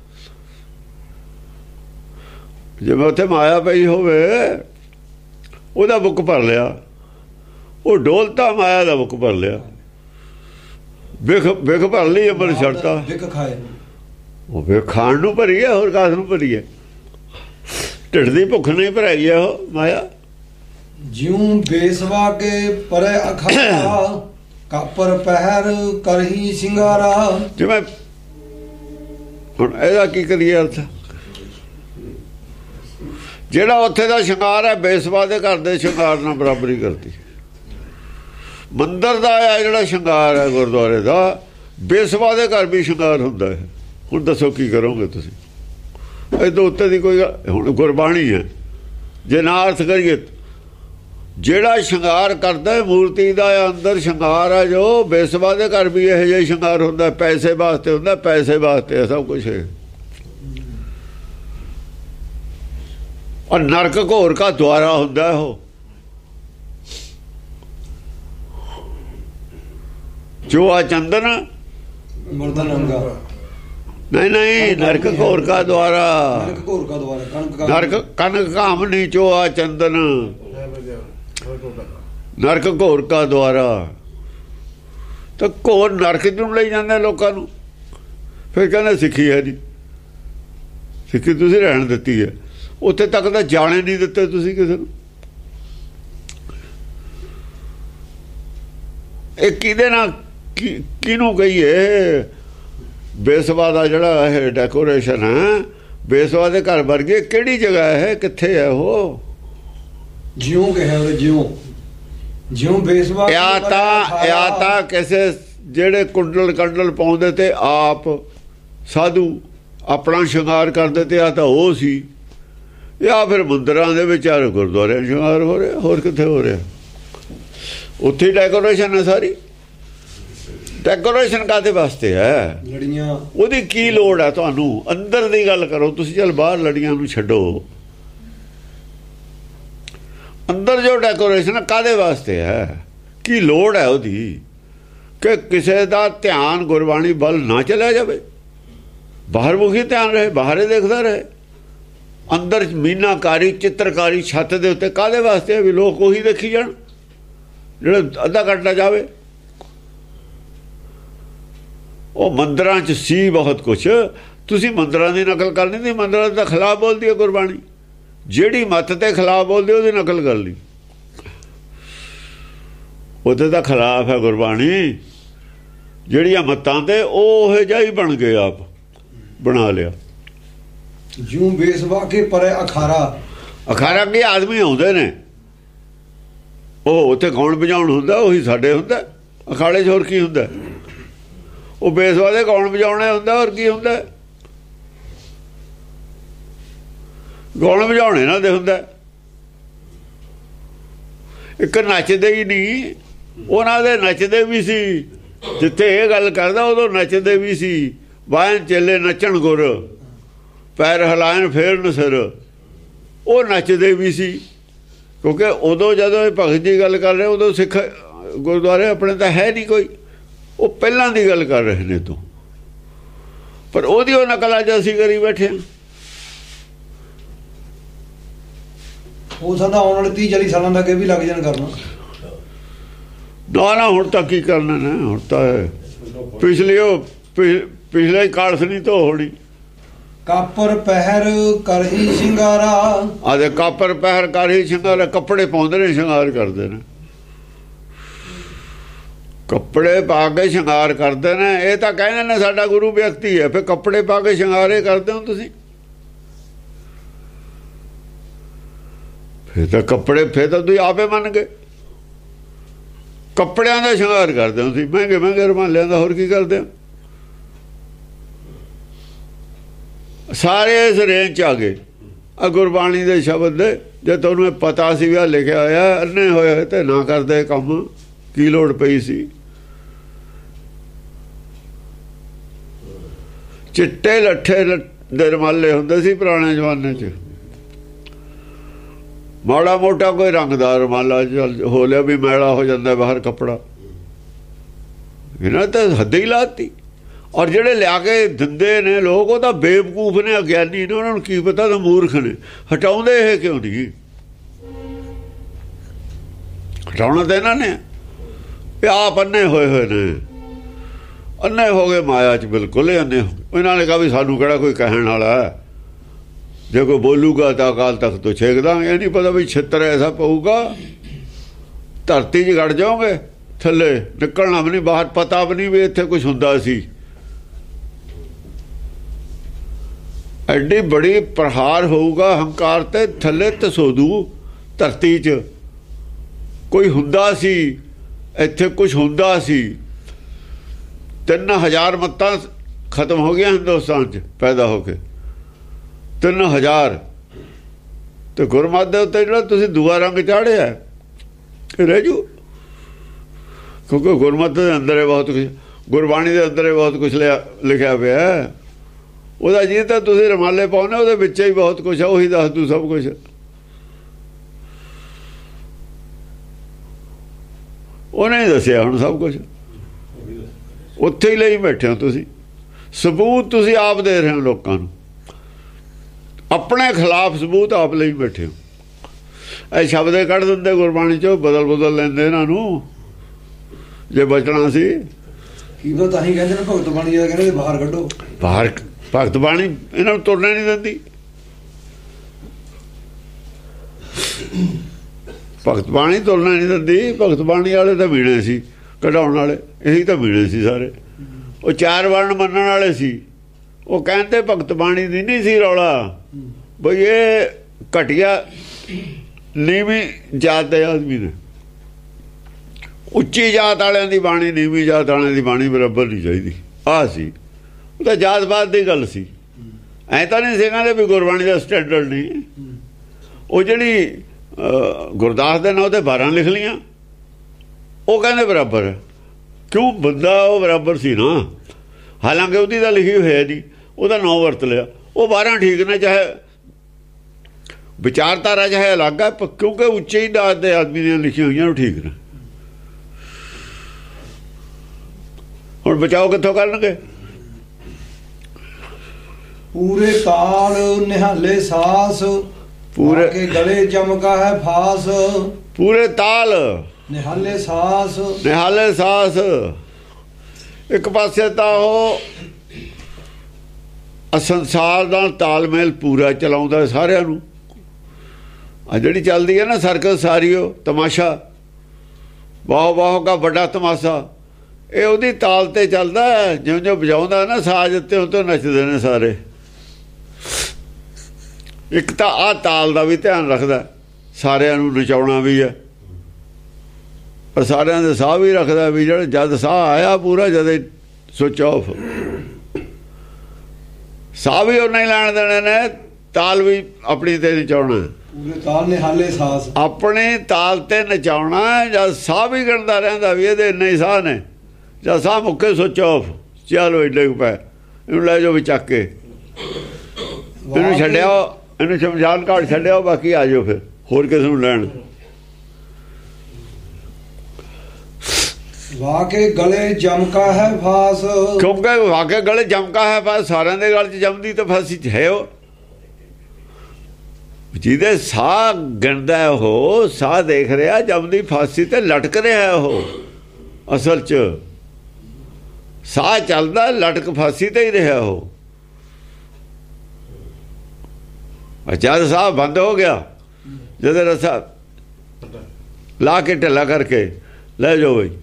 ਜਿਵੇਂ ਉੱਥੇ ਮਾਇਆ ਪਈ ਹੋਵੇ, ਉਹਦਾ ਬੁੱਕ ਭਰ ਲਿਆ, ਉਹ ਡੋਲਤਾ, ਮਾਇਆ ਦਾ ਬੁੱਕ ਭਰ ਲਿਆ। ਵਿਖ ਵਿਖ ਭਰ ਲਈ, ਅੰਮ੍ਰਿਤ ਛੱਡਤਾ। ਵਿਖ ਖਾਏ, ਉਹ ਵਿਖ ਖਾਣ ਨੂੰ ਭਰੀ ਹੈ, ਹੋਰ ਕਾਸ ਨੂੰ ਭਰੀ ਹੈ? ਢਿੱਡ ਦੀ ਭੁੱਖ ਨਹੀਂ ਭਰਾਈ ਹੈ ਉਹ ਮਾਇਆ। ਜਿਉਂ ਬੇਸਵਾ ਕੇ ਪਰੇ ਅਖਾਰਾ, ਕਾਪਰ ਪਹਿਰ ਕਰਹੀ ਸਿੰਗਾਰਾ। ਜਿਵੇਂ ਹੁਣ ਇਹਦਾ ਕੀ ਕਰੀਏ ਅਰਥ? ਜਿਹੜਾ ਉੱਥੇ ਦਾ ਸ਼ਿੰਗਾਰ ਹੈ, ਬੇਸਵਾ ਦੇ ਘਰ ਦੇ ਸ਼ਿੰਗਾਰ ਨਾਲ ਬਰਾਬਰੀ ਕਰਦੀ। ਮੰਦਰ ਦਾ ਆ ਜਿਹੜਾ ਸ਼ਿੰਗਾਰ ਹੈ ਗੁਰਦੁਆਰੇ ਦਾ, ਬੇਸਵਾ ਦੇ ਘਰ ਵੀ ਸ਼ਿੰਗਾਰ ਹੁੰਦਾ ਹੈ। ਹੁਣ ਦੱਸੋ ਕੀ ਕਰੋਗੇ ਤੁਸੀਂ? ਇਹ ਤੋਂ ਉੱਤੇ ਦੀ ਕੋਈ ਹੁਣ ਗੁਰਬਾਣੀ ਹੈ, ਜੇ ਨਾ ਅਰਥ ਕਰੀਏ ਜਿਹੜਾ ਸ਼ਿੰਗਾਰ ਕਰਦਾ ਮੂਰਤੀ ਦਾ ਅੰਦਰ ਸ਼ਿੰਗਾਰ ਆ ਜੋ ਬੇਸਵਾ ਦੇ ਘਰ ਵੀ ਇਹੋ ਜਿਹਾ ਸ਼ਿੰਗਾਰ ਹੁੰਦਾ, ਪੈਸੇ ਵਾਸਤੇ ਹੁੰਦਾ, ਪੈਸੇ ਵਾਸਤੇ ਸਭ ਕੁਝ ਹੈ। ਔਰ ਨਰਕ ਘੋਰ ਕਾ ਦੁਆਰਾ ਹੁੰਦਾ ਉਹ, ਜੋ ਆ ਚੰਦਨ ਮਰਦਨ ਅੰਗਾ ਨਹੀਂ ਨਹੀਂ ਨਰਕ ਘੋਰ ਕਾ ਦੁਆਰਾ, ਨਰਕ ਘੋਰ ਕਾ ਦੁਆਰਾ ਕਣਕ ਨਰਕ ਕਨਕ ਕਾਮ ਨਹੀਂ ਚੋ ਆ ਚੰਦਨ ਨਰਕ ਘੋਰ ਕਾ ਦੁਆਰਾ। ਤਾਂ ਘੋਰ ਨਰਕ ਨੂੰ ਲਈ ਜਾਂਦੇ ਲੋਕਾਂ ਨੂੰ, ਫਿਰ ਕਹਿੰਦੇ ਸਿੱਖੀ ਹੈ ਜੀ, ਸਿੱਖੀ ਤੁਸੀਂ ਰਹਿਣ ਦਿੱਤੀ ਹੈ, ਉੱਥੇ ਤੱਕ ਤਾਂ ਜਾਣੇ ਨਹੀਂ ਦਿੱਤੇ ਤੁਸੀਂ ਕਿਸੇ ਨੂੰ। ਇਹ ਕਿਹਦੇ ਨਾਲ ਕਿਹਨੂੰ ਕਹੀਏ? ਬੇਸਵਾ ਦਾ ਜਿਹੜਾ ਇਹ ਡੈਕੋਰੇਸ਼ਨ ਹੈ, ਬੇਸਵਾ ਦੇ ਘਰ ਵਰਗੇ ਕਿਹੜੀ ਜਗ੍ਹਾ ਹੈ, ਕਿੱਥੇ ਹੈ ਉਹ? ਜਿਉਂ ਕਿਹਾ ਉਹ ਜਿਉਂ ਜਿਉਂ ਬੇਸਵਾ ਆ ਤਾਂ ਆ ਤਾਂ ਕਿਸੇ ਜਿਹੜੇ ਕੁੰਡਲ ਕੰਡਲ ਪਾਉਂਦੇ ਤੇ ਆਪ ਸਾਧੂ ਆਪਣਾ ਸ਼ਿੰਗਾਰ ਕਰਦੇ ਤੇ ਆ ਤਾਂ ਉਹ ਸੀ, ਜਾਂ ਫਿਰ ਮੰਦਰਾਂ ਦੇ ਵਿੱਚ ਆ ਗੁਰਦੁਆਰੇ ਸ਼ਿੰਗਾਰ ਹੋ ਰਿਹਾ, ਹੋਰ ਕਿੱਥੇ ਹੋ ਰਿਹਾ? ਉੱਥੇ ਡੈਕੋਰੇਸ਼ਨ ਹੈ ਸਾਰੀ। ਡੈਕੋਰੇਸ਼ਨ ਕਾਹਦੇ ਵਾਸਤੇ ਹੈ? ਲੜੀਆਂ ਉਹਦੀ ਕੀ ਲੋੜ ਹੈ ਤੁਹਾਨੂੰ? ਅੰਦਰ ਦੀ ਗੱਲ ਕਰੋ ਤੁਸੀਂ, ਚੱਲ ਬਾਹਰ ਲੜੀਆਂ ਨੂੰ ਛੱਡੋ। ਅੰਦਰ ਜੋ ਡੈਕੋਰੇਸ਼ਨ ਕਾਹਦੇ ਵਾਸਤੇ ਹੈ? ਕੀ ਲੋੜ ਹੈ ਉਹਦੀ? ਕਿ ਕਿਸੇ ਦਾ ਧਿਆਨ ਗੁਰਬਾਣੀ ਵੱਲ ਨਾ ਚਲਿਆ ਜਾਵੇ, ਬਾਹਰ ਮੁਖੀ ਧਿਆਨ ਰਹੇ, ਬਾਹਰੇ ਦੇਖਦਾ ਰਹੇ। ਅੰਦਰ ਮੀਨਾਕਾਰੀ ਚਿੱਤਰਕਾਰੀ ਛੱਤ ਦੇ ਉੱਤੇ ਕਾਹਦੇ ਵਾਸਤੇ? ਵੀ ਲੋਕ ਉਹੀ ਦੇਖੀ ਜਾਣ ਜਿਹੜਾ ਅੱਧਾ ਘੰਟਾ ਜਾਵੇ। ਉਹ ਮੰਦਰਾਂ 'ਚ ਸੀ ਬਹੁਤ ਕੁਛ, ਤੁਸੀਂ ਮੰਦਰਾਂ ਦੀ ਨਕਲ ਕਰਨੀ ਨਹੀਂ, ਮੰਦਰਾਂ ਦੇ ਖਿਲਾਫ ਬੋਲਦੀ ਹੈ ਗੁਰਬਾਣੀ। ਜਿਹੜੀ ਮੱਤ ਦੇ ਖਿਲਾਫ ਬੋਲਦੀ ਉਹਦੀ ਨਕਲ ਕਰ ਲਈ, ਉਹਦੇ ਦਾ ਖਿਲਾਫ ਹੈ ਗੁਰਬਾਣੀ। ਜਿਹੜੀਆਂ ਮੱਤਾਂ ਤੇ ਉਹ ਜਿਹਾ ਹੀ ਬਣ ਗਏ, ਆਪ ਬਣਾ ਲਿਆ। ਜਿਉਂ ਬੇਸਵਾ ਕੇ ਪਰੇ ਅਖਾਰਾ, ਅਖਾਰਾ ਕੀ ਆਦਮੀ ਆਉਂਦੇ ਨੇ, ਉਹ ਉੱਥੇ ਗਾਉਣ ਵਜਾਉਣ ਹੁੰਦਾ, ਉਹੀ ਸਾਡੇ ਹੁੰਦਾ ਅਖਾੜੇ 'ਚ। ਹੋਰ ਕੀ ਹੁੰਦਾ? ਉਹ ਬੇਸਵਾ ਦੇ ਗਾਉਣ ਵਜਾਉਣੇ ਹੁੰਦਾ, ਹੋਰ ਕੀ ਹੁੰਦਾ? ਗਾਉਣ ਵਜਾਉਣੇ ਨਾ ਦੇ ਹੁੰਦਾ। ਇੱਕ ਨੱਚਦੇ ਹੀ ਨਹੀਂ, ਉਹਨਾਂ ਦੇ ਨੱਚਦੇ ਵੀ ਸੀ। ਜਿੱਥੇ ਇਹ ਗੱਲ ਕਰਦਾ ਉਦੋਂ ਨੱਚਦੇ ਵੀ ਸੀ। ਬਾਹਨ ਚੇਲੇ ਨੱਚਣ ਗੁਰ, ਪੈਰ ਹਿਲਾਇਣ ਫੇਰ ਨਸਰ, ਉਹ ਨੱਚਦੇ ਵੀ ਸੀ। ਕਿਉਂਕਿ ਉਦੋਂ ਜਦੋਂ ਇਹ ਭਗਤ ਦੀ ਗੱਲ ਕਰ ਰਹੇ, ਉਦੋਂ ਸਿੱਖ ਗੁਰਦੁਆਰੇ ਆਪਣੇ ਤਾਂ ਹੈ ਨਹੀਂ ਕੋਈ, ਉਹ ਪਹਿਲਾਂ ਦੀ ਗੱਲ ਕਰ ਰਹੇ ਨੇ ਤੋਂ। ਪਰ ਉਹਦੀ ਉਹ ਨਕਲ ਅੱਜ ਅਸੀਂ ਕਰੀ ਬੈਠੇ ਹਾਂ। ਉਹ ਸਾਡਾ ਆਉਣ ਵਾਲੇ ਤੀਹ ਚਾਲੀ ਸਾਲਾਂ ਤੱਕ ਇਹ ਵੀ ਲੱਗ ਜਾਣ ਕਰਨਾ। ਨਾ ਨਾ ਹੁਣ ਤਾਂ ਕੀ ਕਰਨਾ ਨਾ, ਹੁਣ ਤਾਂ ਪਿਛਲੀ ਉਹ ਪਿਛਲੇ ਕਾਲਸ ਨਹੀਂ ਧੋ ਹੋਣੀ। ਕਾਪਰ ਪਹਿਰ ਕਰਹੀ ਸ਼ਿੰਗਾਰਾ, ਆਦੇ ਕਾਪਰ ਪਹਿਰ ਕਰਹੀ ਸ਼ਿੰਗਾਰਾ, ਕੱਪੜੇ ਪਾਉਂਦੇ ਨੇ, ਸ਼ਿੰਗਾਰ ਕਰਦੇ ਨੇ, ਕੱਪੜੇ ਪਾ ਕੇ ਸ਼ਿੰਗਾਰ ਕਰਦੇ ਨੇ। ਇਹ ਤਾਂ ਕਹਿੰਦੇ ਨੇ ਸਾਡਾ ਗੁਰੂ ਵਿਅਕਤੀ ਹੈ, ਫਿਰ ਕੱਪੜੇ ਪਾ ਕੇ ਸ਼ਿੰਗਾਰੇ ਕਰਦੇ ਹੋ ਤੁਸੀਂ। ਫਿਰ ਤਾਂ ਕੱਪੜੇ, ਫਿਰ ਤਾਂ ਤੁਸੀਂ ਆਪੇ ਮੰਨ ਗਏ। ਕੱਪੜਿਆਂ ਦਾ ਸ਼ਿੰਗਾਰ ਕਰਦੇ ਹੋ ਤੁਸੀਂ, ਮਹਿੰਗੇ ਮਹਿੰਗੇ ਰੁਮਾਲਿਆਂ ਦਾ, ਹੋਰ ਕੀ ਕਰਦੇ ਹੋ? ਸਾਰੇ ਇਸ ਰੇਂਜ 'ਚ ਆ ਗਏ ਆ ਗੁਰਬਾਣੀ ਦੇ ਸ਼ਬਦ ਦੇ। ਜੇ ਤੁਹਾਨੂੰ ਇਹ ਪਤਾ ਸੀ ਵੀ ਆ ਲਿਖਿਆ ਹੋਇਆ, ਅੰਨੇ ਹੋਏ ਤੇ ਨਾ ਕਰਦੇ ਕੰਮ, ਕੀ ਲੋੜ ਪਈ ਸੀ? ਚਿੱਟੇ ਲੱਠੇ ਦੇ ਰੁਮਾਲੇ ਹੁੰਦੇ ਸੀ ਪੁਰਾਣੇ ਜ਼ਮਾਨੇ 'ਚ। ਮਾੜਾ ਮੋਟਾ ਕੋਈ ਰੰਗਦਾਰ ਰੁਮਾਲਾ ਹੋ ਲਿਆ ਵੀ ਮੈਲਾ ਹੋ ਜਾਂਦਾ ਬਾਹਰ ਕੱਪੜਾ, ਇਹਨਾਂ ਤਾਂ ਹੱਦ ਹੀ ਲਾਤੀ। ਔਰ ਜਿਹੜੇ ਲਿਆ ਕੇ ਦਿੰਦੇ ਨੇ ਲੋਕ, ਉਹ ਤਾਂ ਬੇਵਕੂਫ ਨੇ, ਅਗਿਆਨੀ ਨੇ, ਉਹਨਾਂ ਨੂੰ ਕੀ ਪਤਾ ਤਾਂ ਮੂਰਖ ਨੇ। ਹਟਾਉਂਦੇ ਇਹ ਕਿਉਂ ਨਹੀਂ? ਹਟਾਉਣਾ ਤਾਂ ਇਹਨਾਂ ਨੇ। ਇਹ ਆਪ ਅੰਨੇ ਹੋਏ ਹੋਏ ਨੇ, ਅੰਨੇ ਹੋ ਗਏ ਮਾਇਆ 'ਚ, ਬਿਲਕੁਲ ਹੀ ਅੰਨੇ ਹੋ ਗਏ। ਇਹਨਾਂ ਨੇ ਕਿਹਾ ਵੀ ਸਾਨੂੰ ਕਿਹੜਾ ਕੋਈ ਕਹਿਣ ਵਾਲਾ ਹੈ, ਜੇ ਕੋਈ ਬੋਲੂਗਾ ਤਾਂ ਅਕਾਲ ਤਖਤ ਤੋਂ ਛੇਕ ਦਾਂਗੇ। ਇਹ ਨਹੀਂ ਪਤਾ ਵੀ ਛਿੱਤਰ ਐਸਾ ਪਊਗਾ, ਧਰਤੀ 'ਚ ਗੜ ਜਾਓਗੇ, ਥੱਲੇ ਨਿਕਲਣਾ ਵੀ ਨਹੀਂ ਬਾਹਰ, ਪਤਾ ਵੀ ਨਹੀਂ ਵੀ ਇੱਥੇ ਕੁਛ ਹੁੰਦਾ ਸੀ। ਐਡੀ ਬੜੀ ਪ੍ਰਹਾਰ ਹੋਊਗਾ ਹੰਕਾਰ ਤੇ, ਥੱਲੇ ਤਸੋਦੂ ਧਰਤੀ 'ਚ ਕੋਈ ਹੁੰਦਾ ਸੀ, ਇੱਥੇ ਕੁਛ ਹੁੰਦਾ ਸੀ। ਤਿੰਨ ਹਜ਼ਾਰ ਮੱਤਾਂ ਖਤਮ ਹੋ ਗਈਆਂ ਹਿੰਦੁਸਤਾਨ 'ਚ ਪੈਦਾ ਹੋ ਕੇ, ਤਿੰਨ ਹਜ਼ਾਰ। ਤੇ ਗੁਰਮਤਿ ਦੇ ਉੱਤੇ ਜਿਹੜਾ ਤੁਸੀਂ ਦੂਆ ਰੰਗ ਚਾੜਿਆ, ਰਹਿ ਜੂ। ਕਿਉਂਕਿ ਗੁਰਮਤਿ ਦੇ ਅੰਦਰ ਹੈ ਬਹੁਤ ਕੁਛ, ਗੁਰਬਾਣੀ ਦੇ ਅੰਦਰ ਬਹੁਤ ਕੁਛ ਲਿਖਿਆ ਪਿਆ। ਉਹਦਾ ਜੀ ਤਾਂ ਤੁਸੀਂ ਰਮਾਲੇ ਪਾਉਨੇ, ਉਹਦੇ ਵਿੱਚ ਹੀ ਬਹੁਤ ਕੁਛ ਹੈ, ਉਹੀ ਦੱਸ ਦੂ ਸਭ ਕੁਛ। ਉਹਨੇ ਹੀ ਦੱਸਿਆ ਹੁਣ ਸਭ ਕੁਛ, ਉੱਥੇ ਹੀ ਲਈ ਬੈਠੇ ਹੋ ਤੁਸੀਂ। ਸਬੂਤ ਤੁਸੀਂ ਆਪ ਦੇ ਰਹੇ ਹੋ ਲੋਕਾਂ ਨੂੰ, ਆਪਣੇ ਖਿਲਾਫ ਸਬੂਤ ਆਪ ਲਈ ਬੈਠੇ ਹੋ। ਇਹ ਸ਼ਬਦ ਕੱਢ ਦਿੰਦੇ ਗੁਰਬਾਣੀ ਚੋਂ, ਬਦਲ ਬਦਲ ਲੈਂਦੇ ਇਹਨਾਂ ਨੂੰ। ਜੇ ਬਚਣਾ ਸੀ ਕੀ ਤਾਂ ਹੀ ਕਹਿੰਦੇ ਨੇ ਭਗਤ ਬਾਣੀ ਦਾ, ਕਹਿੰਦੇ ਬਾਹਰ ਕੱਢੋ। ਬਾਹਰ ਭਗਤ ਬਾਣੀ ਇਹਨਾਂ ਨੂੰ ਤੁਰਨਾ ਨਹੀਂ ਦਿੰਦੀ। ਭਗਤ ਬਾਣੀ ਤੁਰਨਾ ਨਹੀਂ ਦਿੰਦੀ। ਭਗਤ ਬਾਣੀ ਵਾਲੇ ਤਾਂ ਮੀਣੇ ਸੀ ਕਢਾਉਣ ਵਾਲੇ, ਇਹੀ ਤਾਂ ਮੀਣੇ ਸੀ ਸਾਰੇ। ਉਹ ਚਾਰ ਵਰਣ ਮੰਨਣ ਵਾਲੇ ਸੀ। ਉਹ ਕਹਿੰਦੇ ਭਗਤ ਬਾਣੀ ਦੀ ਨਹੀਂ ਸੀ ਰੌਲਾ, ਬਈ ਇਹ ਘਟੀਆ ਨੀਵੀਂ ਜਾਤ ਦੇ ਆਦਮੀ ਨੇ। ਉੱਚੀ ਜਾਤ ਵਾਲਿਆਂ ਦੀ ਬਾਣੀ ਨੀਵੀਂ ਜਾਤ ਵਾਲਿਆਂ ਦੀ ਬਾਣੀ ਬਰਾਬਰ ਨਹੀਂ ਚਾਹੀਦੀ, ਆਹ ਸੀ। ਉਹ ਤਾਂ ਜਾਤਵਾਦ ਦੀ ਗੱਲ ਸੀ। ਐਂ ਤਾਂ ਨਹੀਂ ਸੀ ਕਹਿੰਦੇ ਵੀ ਗੁਰਬਾਣੀ ਦਾ ਸਟੈਂਡਰਡ ਨਹੀਂ। ਉਹ ਜਿਹੜੀ ਗੁਰਦਾਸ ਦੇ ਨਾਂ ਤੇ ਬਾਰਾਂ ਲਿਖ ਲੀਆਂ, ਉਹ ਕਹਿੰਦੇ ਬਰਾਬਰ ਹੈ। ਕਿਉਂ? ਬੰਦਾ ਉਹ ਬਰਾਬਰ ਸੀ ਨਾ, ਹਾਲਾਂਕਿ ਉਹਦੀ ਤਾਂ ਲਿਖੀ ਹੋਈ ਹੈ ਨਹੀਂ, ਉਹਦਾ ਨਾਂ ਵਰਤ ਲਿਆ। ਉਹ ਬਾਰਾਂ ਠੀਕ ਨੇ, ਚਾਹੇ ਵਿਚਾਰਧਾਰਾ ਚਾਹੇ ਅਲੱਗ ਹੈ, ਕਿਉਂਕਿ ਉੱਚੇ ਹੀ ਦਾਤ ਦੇ ਆਦਮੀ ਦੀਆਂ ਲਿਖੀਆਂ ਹੋਈਆਂ ਉਹ ਠੀਕ ਨੇ। ਹੁਣ ਬਚਾਓ ਕਿੱਥੋਂ ਕਰਨਗੇ? ਪੂਰੇ ਤਾਲ ਨਿਹਾਲੇ ਸਾਸ, ਪੂਰੇ ਕੇ ਗਲੇ ਚਮਕਾ ਹੈ ਫਾਸ। ਪੂਰੇ ਤਾਲ ਨਿਹਾਲੇ ਸਾਸ, ਨਿਹਾਲੇ ਸਾਸ। ਇੱਕ ਪਾਸੇ ਤਾਂ ਉਹ ਸੰਸਾਰ ਦਾ ਤਾਲਮੇਲ ਪੂਰਾ ਚਲਾਉਂਦਾ ਸਾਰਿਆਂ ਨੂੰ। ਆ ਜਿਹੜੀ ਚੱਲਦੀ ਹੈ ਨਾ ਸਰਕਸ ਸਾਰੀ, ਉਹ ਤਮਾਸ਼ਾ, ਵਾਹ ਵਾਹ ਦਾ ਵੱਡਾ ਤਮਾਸ਼ਾ, ਇਹ ਉਹਦੀ ਤਾਲ ਤੇ ਚੱਲਦਾ। ਜਿਉਂ ਜਿਉਂ ਵਜਾਉਂਦਾ ਨਾ ਸਾਜ਼ ਤੇ ਉਹ ਤੋਂ ਨੱਚਦੇ ਨੇ ਸਾਰੇ। ਇੱਕ ਤਾਂ ਆਹ ਤਾਲ ਦਾ ਵੀ ਧਿਆਨ ਰੱਖਦਾ, ਸਾਰਿਆਂ ਨੂੰ ਨਚਾਉਣਾ ਵੀ ਹੈ, ਪਰ ਸਾਰਿਆਂ ਦੇ ਸਾਹ ਵੀ ਰੱਖਦਾ ਵੀ ਜਿਹੜਾ ਜਦ ਸਾਹ ਆਇਆ ਪੂਰਾ, ਜਦ ਸੁਚ ਆਫ, ਸਾਹ ਵੀ ਉਹਨਾਂ ਹੀ ਲੈਣ ਦੇਣੇ ਨੇ, ਤਾਲ ਵੀ ਆਪਣੀ ਤੇ ਨਚਾਉਣਾ। ਪੂਰੇ ਤਾਲ ਨਿਹਾਲੇ ਸਾਸ, ਆਪਣੀ ਤਾਲ ਤੇ ਨਚਾਉਣਾ। ਜਦ ਸਾਹ ਵੀ ਗਿਣਦਾ ਰਹਿੰਦਾ ਵੀ ਇਹਦੇ ਇੰਨੇ ਹੀ ਸਾਹ ਨੇ, ਜਦ ਸਾਹ ਮੁੱਕੇ ਸੁਚ ਆਫ, ਚਲੋ ਏਡੇ ਪੈ, ਇਹਨੂੰ ਲੈ ਜਾਓ ਵੀ ਚੱਕ ਕੇ, ਇਹਨੂੰ ਛੱਡਿਆ, ਇਹਨੂੰ ਸ਼ਮਸ਼ਾਨ ਘਾਟ ਛੱਡਿਆ, ਬਾਕੀ ਆ ਜਾਓ ਫਿਰ ਹੋਰ ਕਿਸੇ ਨੂੰ ਲੈਣ। ਵਾਕੇ ਗਲੇ ਜਮਕਾ ਹੈ ਫਾਸ, ਕਿਉਂਕਿ ਵਾਕੇ ਗਲੇ ਜਮਕਾ ਹੈ ਫਾਸ। ਸਾਰਿਆਂ ਦੇ ਗਲ 'ਚ ਜਮਦੀ ਤਾਂ ਫਾਸੀ 'ਚ ਹੈ। ਉਹ ਜਿਹਦੇ ਸਾਹ ਗਿਣਦਾ, ਉਹ ਸਾਹ ਦੇਖ ਰਿਹਾ, ਜਮਦੀ ਫਾਸੀ ਤੇ ਲਟਕ ਰਿਹਾ। ਉਹ ਅਸਲ 'ਚ ਸਾਹ ਚੱਲਦਾ, ਲਟਕ ਫਾਸੀ ਤੇ ਹੀ ਰਿਹਾ। ਉਹ ਜਦ ਸਾਹ ਬੰਦ ਹੋ ਗਿਆ, ਜਦ ਰਸਾ ਲਾ ਕੇ ਢਿੱਲਾ ਕਰਕੇ ਲੈ ਜਾਓ ਬਈ।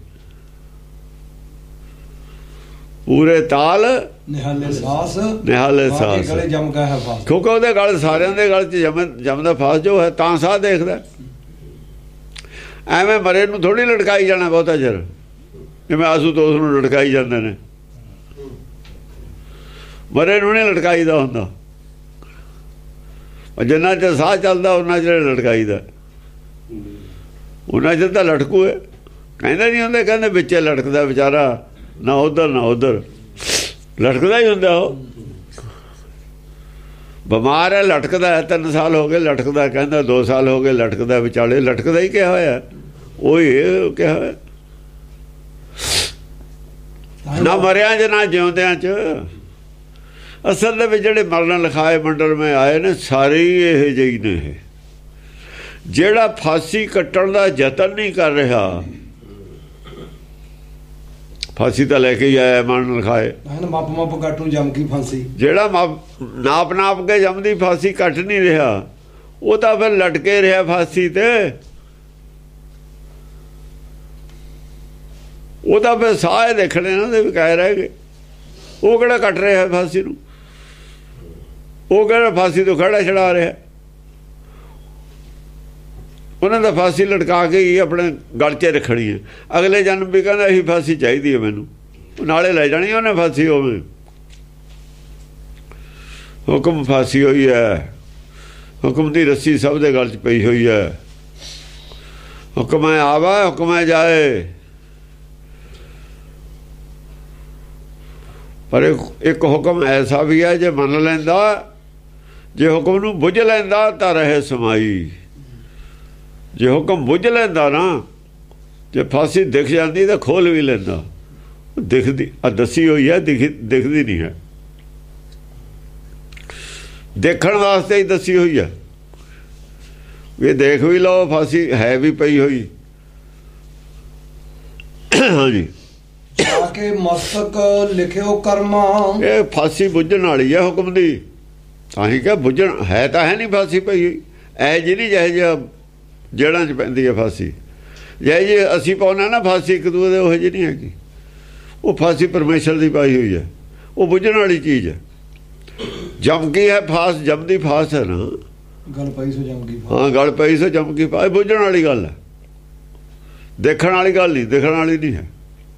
ਪੂਰੇ ਤਾਲ ਨਿਹਾਲੇ ਸਾਸ, ਨਿਹਾਲੇ ਸਾਸ, ਗਲੇ ਜਮਕਾ ਹੈ ਫਾਸ। ਕਿਉਂਕਿ ਉਹਦੇ ਗਲ ਸਾਰਿਆਂ ਦੇ ਗਲ 'ਚ ਜਮ ਜਮਦਾ ਫਾਸ ਜੋ ਹੈ, ਤਾਂ ਸਾਹ ਦੇਖਦਾ। ਐਵੇਂ ਮਰੇ ਨੂੰ ਥੋੜ੍ਹੀ ਲਟਕਾਈ ਜਾਣਾ ਬਹੁਤਾ ਚਿਰ, ਜਿਵੇਂ ਆਸੂਤੋਸ ਨੂੰ ਲਟਕਾਈ ਜਾਂਦੇ ਨੇ। ਮਰੇ ਨੂੰ ਨਹੀਂ ਲਟਕਾਈਦਾ ਹੁੰਦਾ, ਜਿੰਨਾ ਚਿਰ ਸਾਹ ਚੱਲਦਾ ਉਹਨਾਂ ਚਿਰ ਲਟਕਾਈਦਾ। ਉਹਨਾਂ ਚਿਰ ਤਾਂ ਲਟਕੂ ਹੈ, ਕਹਿੰਦੇ ਨਹੀਂ ਹੁੰਦੇ, ਕਹਿੰਦੇ ਵਿੱਚੇ ਲਟਕਦਾ ਵਿਚਾਰਾ, ਨਾ ਉੱਧਰ ਨਾ ਉੱਧਰ, ਲਟਕਦਾ ਹੀ ਹੁੰਦਾ। ਉਹ ਬਿਮਾਰ ਹੈ, ਲਟਕਦਾ ਹੈ, ਤਿੰਨ ਸਾਲ ਹੋ ਗਏ ਲਟਕਦਾ, ਕਹਿੰਦਾ ਦੋ ਸਾਲ ਹੋ ਗਏ ਲਟਕਦਾ, ਵਿਚਾਲੇ ਲਟਕਦਾ ਹੀ ਕਿਹਾ ਹੋਇਆ, ਉਹੀ ਕਿਹਾ ਹੋਇਆ। ਨਾ ਮਰਿਆਂ 'ਚ ਨਾ ਜਿਉਂਦਿਆਂ 'ਚ। ਅਸਲ ਦੇ ਵਿੱਚ ਜਿਹੜੇ ਮਰਨ ਲਿਖਾਏ ਮੰਡਲ ਮੈਂ ਆਏ ਨੇ, ਸਾਰੇ ਇਹੋ ਜਿਹੇ ਨੇ। ਜਿਹੜਾ ਫਾਂਸੀ ਕੱਟਣ ਦਾ ਯਤਨ ਨਹੀਂ ਕਰ ਰਿਹਾ, ਫਾਂਸੀ ਤਾਂ ਲੈ ਕੇ ਹੀ ਆਇਆ ਮਰਨ ਲਿਖਾਏ। ਮੱਪ ਮੱਪ ਕੱਟੂ ਜਮ ਕੀ ਫਾਂਸੀ, ਜਿਹੜਾ ਨਾਪ ਨਾਪ ਕੇ ਜਮਦੀ ਫਾਂਸੀ ਕੱਟ ਨਹੀਂ ਰਿਹਾ, ਉਹ ਤਾਂ ਫਿਰ ਲਟਕੇ ਰਿਹਾ ਫਾਂਸੀ ਤੇ। ਉਹ ਤਾਂ ਫਿਰ ਸਾਹ ਦੇਖਣੇ ਨਾ ਦੇ ਵੀ ਕਹਿ ਰਹਿ ਗਏ। ਉਹ ਕਿਹੜਾ ਕੱਟ ਰਿਹਾ ਫਾਂਸੀ ਨੂੰ, ਉਹ ਕਿਹੜਾ ਫਾਂਸੀ ਤੋਂ ਖੜਾ ਛੜਾ ਰਿਹਾ। ਉਹਨਾਂ ਦਾ ਫਾਂਸੀ ਲਟਕਾ ਕੇ ਹੀ ਆਪਣੇ ਗਲ 'ਚ ਰੱਖਣੀ ਹੈ। ਅਗਲੇ ਜਨਮ ਵੀ ਕਹਿੰਦਾ ਇਹੀ ਫਾਂਸੀ ਚਾਹੀਦੀ ਹੈ ਮੈਨੂੰ, ਨਾਲੇ ਲੈ ਜਾਣੀ ਉਹਨੇ ਫਾਂਸੀ। ਹੋਵੇ ਹੁਕਮ ਫਾਂਸੀ ਹੋਈ ਹੈ, ਹੁਕਮ ਦੀ ਰੱਸੀ ਸਭ ਦੇ ਗਲ 'ਚ ਪਈ ਹੋਈ ਹੈ। ਹੁਕਮ ਆਵਾ ਹੁਕਮ ਜਾਏ। ਪਰ ਇੱਕ ਹੁਕਮ ਐਸਾ ਵੀ ਹੈ ਜੇ ਮੰਨ ਲੈਂਦਾ, ਜੇ ਹੁਕਮ ਨੂੰ ਬੁੱਝ ਲੈਂਦਾ ਤਾਂ ਰਹੇ ਸਮਾਈ। ਜੇ ਹੁਕਮ ਬੁੱਝ ਲੈਂਦਾ ਨਾ, ਜੇ ਫਾਂਸੀ ਦਿਖ ਜਾਂਦੀ ਤਾਂ ਖੋਲ ਵੀ ਲੈਂਦਾ। ਦਿਖਦੀ ਆ ਦੱਸੀ ਹੋਈ ਹੈ, ਦਿਖ ਦਿਖਦੀ ਨਹੀਂ ਹੈ। ਦੇਖਣ ਵਾਸਤੇ ਹੀ ਦੱਸੀ ਹੋਈ ਹੈ ਵੀ ਦੇਖ ਵੀ ਲਓ, ਫਾਂਸੀ ਹੈ ਵੀ ਪਈ ਹੋਈ। ਹਾਂਜੀ, ਜਾ ਕੇ ਮਸਤਕ ਲਿਖਿਓ ਕਰਮਾ। ਇਹ ਫਾਂਸੀ ਬੁੱਝਣ ਵਾਲੀ ਹੈ ਹੁਕਮ ਦੀ। ਤਾਂ ਹੀ ਕਿ ਬੁੱਝਣ ਹੈ ਤਾਂ ਹੈ ਨਹੀਂ ਫਾਂਸੀ ਪਈ ਹੋਈ। ਐ ਜੀ ਨਹੀਂ ਜਿਹੇ ਜਿਹਾ ਜੜ੍ਹਾਂ 'ਚ ਪੈਂਦੀ ਹੈ ਫਾਂਸੀ, ਜਿਹੇ ਜੇ ਅਸੀਂ ਪਾਉਣਾ ਨਾ ਫਾਂਸੀ ਇੱਕ ਦੂਏ ਦੇ, ਉਹ ਜਿਹੀ ਨਹੀਂ ਹੈਗੀ। ਉਹ ਫਾਂਸੀ ਪਰਮੇਸ਼ਰ ਦੀ ਪਾਈ ਹੋਈ ਹੈ, ਉਹ ਬੁੱਝਣ ਵਾਲੀ ਚੀਜ਼ ਹੈ। ਜਮ ਕੀ ਹੈ ਫਾਸ, ਜਮਦੀ ਫਾਸ ਹੈ ਨਾ, ਗਲ ਪਈ ਸੋ ਜਮ ਕੀ। ਹਾਂ, ਗਲ ਪਈ ਸੋ ਜਮ ਕੀ ਫਾਸ, ਬੁੱਝਣ ਵਾਲੀ ਗੱਲ ਹੈ, ਦੇਖਣ ਵਾਲੀ ਗੱਲ ਨਹੀਂ, ਦੇਖਣ ਵਾਲੀ ਨਹੀਂ ਹੈ।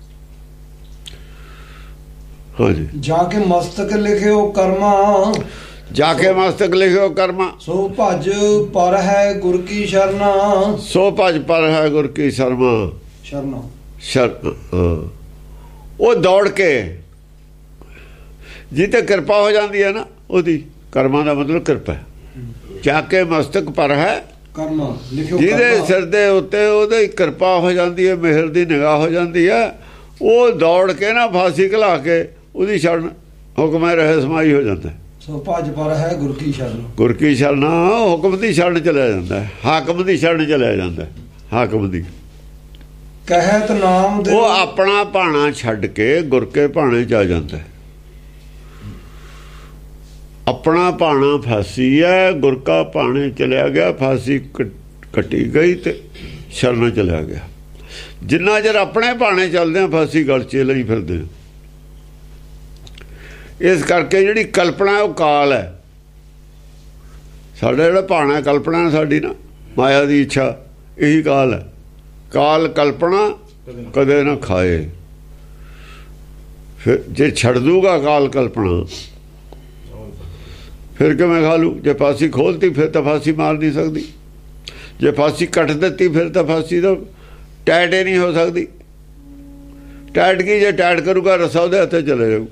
ਹਾਂਜੀ, ਜਾ ਕੇ ਮਸਤਕ ਲਿਖਿਓ ਕਰਮਾ। ਜਾ ਕੇ ਮਸਤਕ ਲਿਖਿਓ ਕਰਮਾ। ਸੋ ਭਜ ਪਰ ਹੈ ਗੁਰ ਕੀ ਸ਼ਰਨਾ। ਸੋ ਭਜ ਪਰ ਹੈ ਗੁਰ ਕੀ ਸ਼ਰਮਾ। ਸ਼ਰਨਾ ਸ਼ਰ ਉਹ ਦੌੜ ਕੇ ਜੀ ਤੇ ਕਿਰਪਾ ਹੋ ਜਾਂਦੀ ਹੈ ਨਾ ਉਹਦੀ। ਕਰਮਾਂ ਦਾ ਮਤਲਬ ਕਿਰਪਾ। ਜਾ ਕੇ ਮਸਤਕ ਪਰ ਹੈ ਕਰਮਾ ਲਿਖਿਓ, ਜਿਹਦੇ ਸਿਰ ਦੇ ਉੱਤੇ ਉਹਦੀ ਕਿਰਪਾ ਹੋ ਜਾਂਦੀ ਹੈ, ਮਿਹਰ ਦੀ ਨਿਗਾਹ ਹੋ ਜਾਂਦੀ ਹੈ। ਉਹ ਦੌੜ ਕੇ ਨਾ ਫਾਂਸੀ ਘਲਾ ਕੇ ਉਹਦੀ ਸ਼ਰਨ ਹੁਕਮੇ ਰਹੇ ਸਮਾਈ ਹੋ ਜਾਂਦਾ। ਸੋ ਭਜ ਪਰ ਹੈ ਗੁਰ ਕੀ ਸ਼ਰਨ। ਗੁਰ ਕੀ ਸ਼ਰਨ, ਹੁਕਮ ਦੀ ਸ਼ਰਨ ਚਲਿਆ ਜਾਂਦਾ, ਹਾਕਮ ਦੀ ਸ਼ਰਨ ਚਲਿਆ ਜਾਂਦਾ। ਹਾਕਮ ਦੀ ਕਹਿਤ ਨਾਮ ਦੇ, ਉਹ ਆਪਣਾ ਭਾਣਾ ਛੱਡ ਕੇ ਗੁਰ ਕੇ ਭਾਣੇ 'ਚ ਆ ਜਾਂਦਾ। ਆਪਣਾ ਭਾਣਾ ਫਾਂਸੀ ਹੈ, ਗੁਰ ਕਾ ਭਾਣੇ ਚਲਿਆ ਗਿਆ। ਫਾਂਸੀ ਕੱਟੀ ਗਈ ਤੇ ਸ਼ਰਨ ਚਲਿਆ ਗਿਆ। ਜਿੰਨਾ ਚਿਰ ਆਪਣੇ ਭਾਣੇ ਚੱਲਦੇ ਆ ਫਾਂਸੀ ਗਲ 'ਚ ਲਈ ਫਿਰਦੇ। ਇਸ ਕਰਕੇ ਜਿਹੜੀ ਕਲਪਨਾ ਉਹ ਕਾਲ ਹੈ। ਸਾਡਾ ਜਿਹੜਾ ਭਾਣਾ ਕਲਪਨਾ ਸਾਡੀ ਨਾ, ਮਾਇਆ ਦੀ ਇੱਛਾ, ਇਹੀ ਕਾਲ ਹੈ। ਕਾਲ ਕਲਪਨਾ ਕਦੇ ਨਾ ਖਾਏ। ਫਿਰ ਜੇ ਛੱਡ ਦੂਗਾ ਕਾਲ ਕਲਪਨਾ, ਫਿਰ ਕਿਵੇਂ ਖਾ ਲੂ? ਜੇ ਫਾਂਸੀ ਖੋਲਤੀ ਫਿਰ ਤਾਂ ਫਾਂਸੀ ਮਾਰ ਨਹੀਂ ਸਕਦੀ। ਜੇ ਫਾਂਸੀ ਕੱਟ ਦਿੱਤੀ ਫਿਰ ਤਾਂ ਫਾਂਸੀ ਦਾ ਟੈਟ ਹੀ ਨਹੀਂ ਹੋ ਸਕਦੀ। ਟੈਟ ਕੀ, ਜੇ ਟੈਟ ਕਰੂਗਾ ਰਸਾ ਉਹਦੇ ਹੱਥੇ ਚਲੇ ਜਾਊ।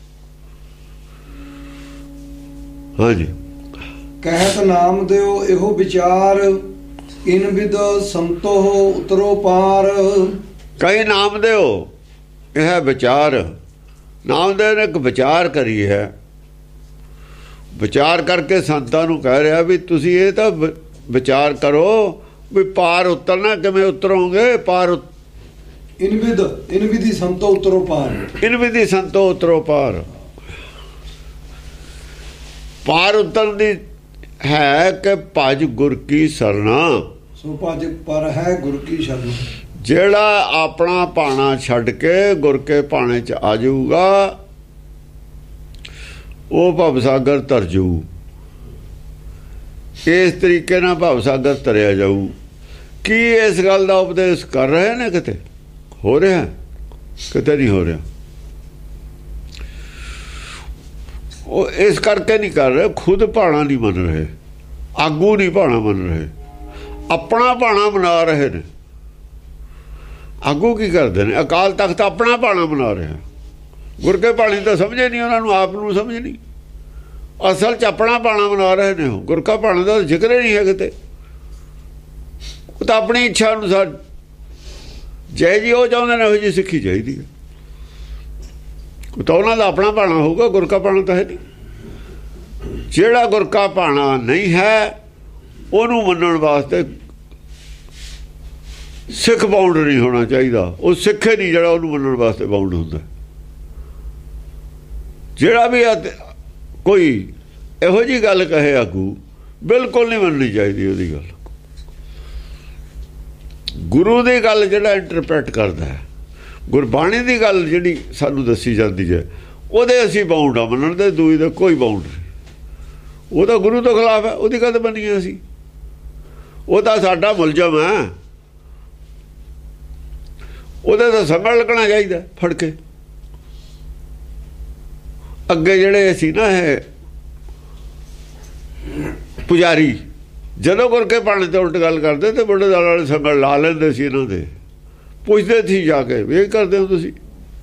ਹਾਂਜੀ, ਕਹਿਤ ਨਾਮ ਦਿਓ ਇਹੋ ਵਿਚਾਰ। ਇਨ ਵਿਦ ਸੰਤੋ ਉਤਰੋ ਪਾਰ। ਕਈ ਨਾਮ ਦਿਓ ਇਹ ਵਿਚਾਰ। ਨਾਮ ਦੇ ਨੇ ਇੱਕ ਵਿਚਾਰ ਕਰੀ ਹੈ। ਵਿਚਾਰ ਕਰਕੇ ਸੰਤਾਂ ਨੂੰ ਕਹਿ ਰਿਹਾ ਵੀ ਤੁਸੀਂ ਇਹ ਤਾਂ ਵਿਚਾਰ ਕਰੋ ਵੀ ਪਾਰ ਉਤਰਨਾ ਕਿਵੇਂ ਉਤਰੋਗੇ। ਪਾਰ ਇਨ ਵਿਦ, ਇਨ ਵਿਧੀ ਸੰਤੋ ਉਤਰੋ ਪਾਰ। ਇਨ ਵਿਧੀ ਸੰਤੋ ਉਤਰੋ ਪਾਰ। ਪਾਰ ਉਤਰਨ ਦੀ ਹੈ ਕਿ ਭਜ ਗੁਰ ਕੀ ਸਰਨਾ। ਸੋ ਭਜ ਪਰ ਹੈ ਗੁਰ ਕੀ ਸ਼ਰਨ। ਜਿਹੜਾ ਆਪਣਾ ਭਾਣਾ ਛੱਡ ਕੇ ਗੁਰ ਕੇ ਭਾਣੇ 'ਚ ਆ ਜਾਊਗਾ, ਉਹ ਭਵਸਾਗਰ ਤਰ ਜਾਊ। ਇਸ ਤਰੀਕੇ ਨਾਲ ਭਵਸਾਗਰ ਤਰਿਆ ਜਾਊ। ਕੀ ਇਸ ਗੱਲ ਦਾ ਉਪਦੇਸ਼ ਕਰ ਰਹੇ ਨੇ? ਕਿਤੇ ਹੋ ਰਿਹਾ, ਕਿਤੇ ਨਹੀਂ ਹੋ ਰਿਹਾ। ਉਹ ਇਸ ਕਰਕੇ ਨਹੀਂ ਕਰ ਰਹੇ, ਖੁਦ ਭਾਣਾ ਨਹੀਂ ਮੰਨ ਰਹੇ, ਆਗੂ ਨਹੀਂ ਭਾਣਾ ਮੰਨ ਰਹੇ, ਆਪਣਾ ਭਾਣਾ ਬਣਾ ਰਹੇ ਨੇ। ਆਗੂ ਕੀ ਕਰਦੇ ਨੇ? ਅਕਾਲ ਤਖਤ ਆਪਣਾ ਭਾਣਾ ਬਣਾ ਰਿਹਾ। ਗੁਰ ਕੇ ਭਾਣੇ ਤਾਂ ਸਮਝੇ ਨਹੀਂ, ਉਹਨਾਂ ਨੂੰ ਆਪ ਨੂੰ ਸਮਝ ਨਹੀਂ। ਅਸਲ 'ਚ ਆਪਣਾ ਭਾਣਾ ਬਣਾ ਰਹੇ ਨੇ। ਉਹ ਗੁਰ ਕਾ ਭਾਣੇ ਦਾ ਜ਼ਿਕਰ ਹੀ ਨਹੀਂ ਹੈ ਕਿਤੇ। ਉਹ ਤਾਂ ਆਪਣੀ ਇੱਛਾ ਅਨੁਸਾਰ ਜੈ ਜੀ ਉਹ ਚਾਹੁੰਦੇ ਨੇ ਉਹੋ ਜਿਹੀ ਸਿੱਖੀ ਚਾਹੀਦੀ ਹੈ। ਉਹ ਤਾਂ ਉਹਨਾਂ ਦਾ ਆਪਣਾ ਭਾਣਾ ਹੋਊਗਾ, ਗੁਰ ਕਾ ਭਾਣਾ ਤਾਂ ਹੈ ਨਹੀਂ। ਜਿਹੜਾ ਗੁਰ ਕਾ ਭਾਣਾ ਨਹੀਂ ਹੈ ਉਹਨੂੰ ਮੰਨਣ ਵਾਸਤੇ ਸਿੱਖ ਬਾਉਂਡ ਨਹੀਂ ਹੋਣਾ ਚਾਹੀਦਾ। ਉਹ ਸਿੱਖੇ ਨਹੀਂ ਜਿਹੜਾ ਉਹਨੂੰ ਮੰਨਣ ਵਾਸਤੇ ਬਾਉਂਡ ਹੁੰਦਾ। ਜਿਹੜਾ ਵੀ ਕੋਈ ਇਹੋ ਜਿਹੀ ਗੱਲ ਕਹੇ ਆਗੂ, ਬਿਲਕੁਲ ਨਹੀਂ ਮੰਨਣੀ ਚਾਹੀਦੀ ਉਹਦੀ ਗੱਲ। ਗੁਰੂ ਦੀ ਗੱਲ ਜਿਹੜਾ ਇੰਟਰਪ੍ਰੈਟ ਕਰਦਾ ਹੈ, ਗੁਰਬਾਣੀ ਦੀ ਗੱਲ ਜਿਹੜੀ ਸਾਨੂੰ ਦੱਸੀ ਜਾਂਦੀ ਹੈ, ਉਹਦੇ ਅਸੀਂ ਬਾਉਂਡ ਆ ਮੰਨਣ ਦੇ, ਦੂਈ ਦਾ ਕੋਈ ਬਾਉਂਡ ਨਹੀਂ। ਉਹ ਤਾਂ ਗੁਰੂ ਤੋਂ ਖਿਲਾਫ ਹੈ, ਉਹਦੀ ਗੱਲ ਮੰਨੀਏ ਅਸੀਂ। ਉਹ ਤਾਂ ਸਾਡਾ ਮੁਲਜ਼ਮ ਹੈ, ਉਹਦੇ ਤਾਂ ਸੰਗਲ ਲੱਗਣਾ ਚਾਹੀਦਾ ਫੜ ਕੇ। ਅੱਗੇ ਜਿਹੜੇ ਸੀ ਨਾ ਇਹ ਪੁਜਾਰੀ, ਜਦੋਂ ਗੁਰ ਕੇ ਪਾਣੀ ਤੇ ਉਲਟ ਗੱਲ ਕਰਦੇ ਤੇ ਬੁੱਢੇ ਦਲ ਵਾਲੇ ਸੰਗਲ ਲਾ ਲੈਂਦੇ ਸੀ ਇਹਨਾਂ ਦੇ, ਪੁੱਛਦੇ ਸੀ ਜਾ ਕੇ ਵੀ ਇਹ ਕਰਦੇ ਹੋ ਤੁਸੀਂ।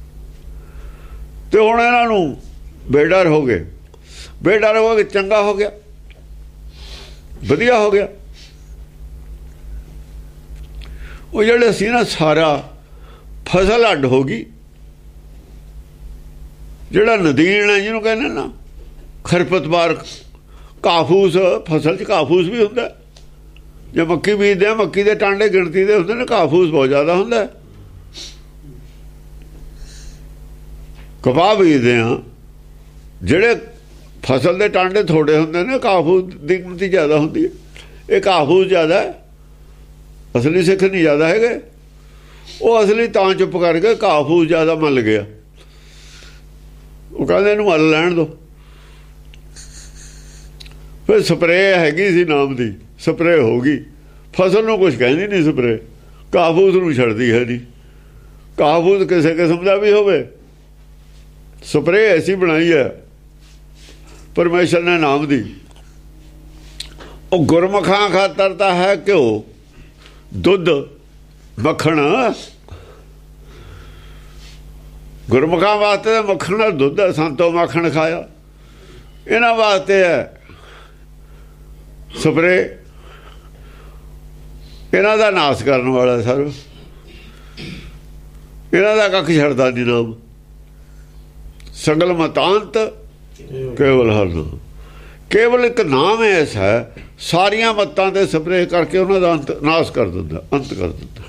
ਤੇ ਹੁਣ ਇਹਨਾਂ ਨੂੰ ਬੇਡਰ ਹੋ ਗਏ, ਬੇਡਰ ਹੋ ਕੇ ਚੰਗਾ ਹੋ ਗਿਆ, ਵਧੀਆ ਹੋ ਗਿਆ। ਉਹ ਜਿਹੜੇ ਸੀ ਨਾ ਸਾਰਾ ਫਸਲ ਅੱਡ ਹੋ ਗਈ। ਜਿਹੜਾ ਨਦੀਨ ਹੈ ਜਿਹਨੂੰ ਕਹਿੰਦੇ ਨਾ ਖਰਪਤਵਾਰ, ਕਾਫੂਸ, ਫਸਲ 'ਚ ਕਾਫੂਸ ਵੀ ਹੁੰਦਾ। ਜੇ ਮੱਕੀ ਬੀਜਦੇ ਆ, ਮੱਕੀ ਦੇ ਟਾਂਡੇ ਗਿਣਤੀ ਦੇ ਹੁੰਦੇ ਨੇ, ਕਾਫੂਸ ਬਹੁਤ ਜ਼ਿਆਦਾ ਹੁੰਦਾ। ਕਪਾਹ ਬੀਜਦੇ ਆ, ਜਿਹੜੇ ਫਸਲ ਦੇ ਟਾਂਡੇ ਥੋੜੇ ਹੁੰਦੇ ਨੇ, ਕਾਫੂਸ ਦੀ ਗਿਣਤੀ ਜ਼ਿਆਦਾ ਹੁੰਦੀ ਹੈ। ਇਹ ਕਾਫੂਸ ਜ਼ਿਆਦਾ ਹੈ, ਅਸਲੀ ਸਿੱਖ ਨਹੀਂ ਜ਼ਿਆਦਾ ਹੈਗੇ। ਉਹ ਅਸਲੀ ਤਾਂ ਚੁੱਪ ਕਰਕੇ ਕਾਫੂਸ ਜ਼ਿਆਦਾ ਮੰਨ ਗਿਆ। ਉਹ ਕਹਿੰਦੇ ਇਹਨੂੰ ਮੱਲ ਲੈਣ ਦਿਓ। ਫਿਰ ਸਪਰੇਅ ਹੈਗੀ ਸੀ ਨਾਮ ਦੀ, ਸਪਰੇਅ ਹੋ ਗਈ। ਫਸਲ ਨੂੰ ਕੁਛ ਕਹਿੰਦੀ ਨਹੀਂ ਸਪਰੇਅ, ਕਾਫੂਸ ਨੂੰ ਛੱਡਦੀ ਹੈ ਨਹੀਂ। ਕਾਫੂਸ ਕਿਸੇ ਕਿਸਮ ਦਾ ਵੀ ਹੋਵੇ, ਸਪਰੇਅ ਐਸੀ ਬਣਾਈ ਹੈ ਪਰਮੇਸ਼ਰ ਨੇ ਨਾਮ ਦੀ। ਉਹ ਗੁਰਮੁਖਾਂ ਖਾਤਰ ਤਾਂ ਹੈ ਘਿਓ, ਦੁੱਧ, ਮੱਖਣ। ਗੁਰਮੁਖਾਂ ਵਾਸਤੇ ਮੱਖਣ ਦਾ ਦੁੱਧ ਹੈ, ਸੰਤੋ ਮੱਖਣ ਖਾਇਆ। ਇਹਨਾਂ ਵਾਸਤੇ ਹੈ ਸਪਰੇ, ਇਹਨਾਂ ਦਾ ਨਾਸ ਕਰਨ ਵਾਲਾ ਸਰ, ਇਹਨਾਂ ਦਾ ਕੱਖ ਛੱਡਦਾ ਨਹੀਂ ਨਾਮ। ਸਗਲ ਮਤਾਂਤ ਕੇਵਲ ਹਰ ਨਾਮ, ਕੇਵਲ ਇੱਕ ਨਾਮ ਐਸਾ ਹੈ ਸਾਰੀਆਂ ਮੱਤਾਂ ਤੇ ਸਪਰੇ ਕਰਕੇ ਉਹਨਾਂ ਦਾ ਅੰਤ ਨਾਸ ਕਰ ਦਿੰਦਾ, ਅੰਤ ਕਰ ਦਿੰਦਾ।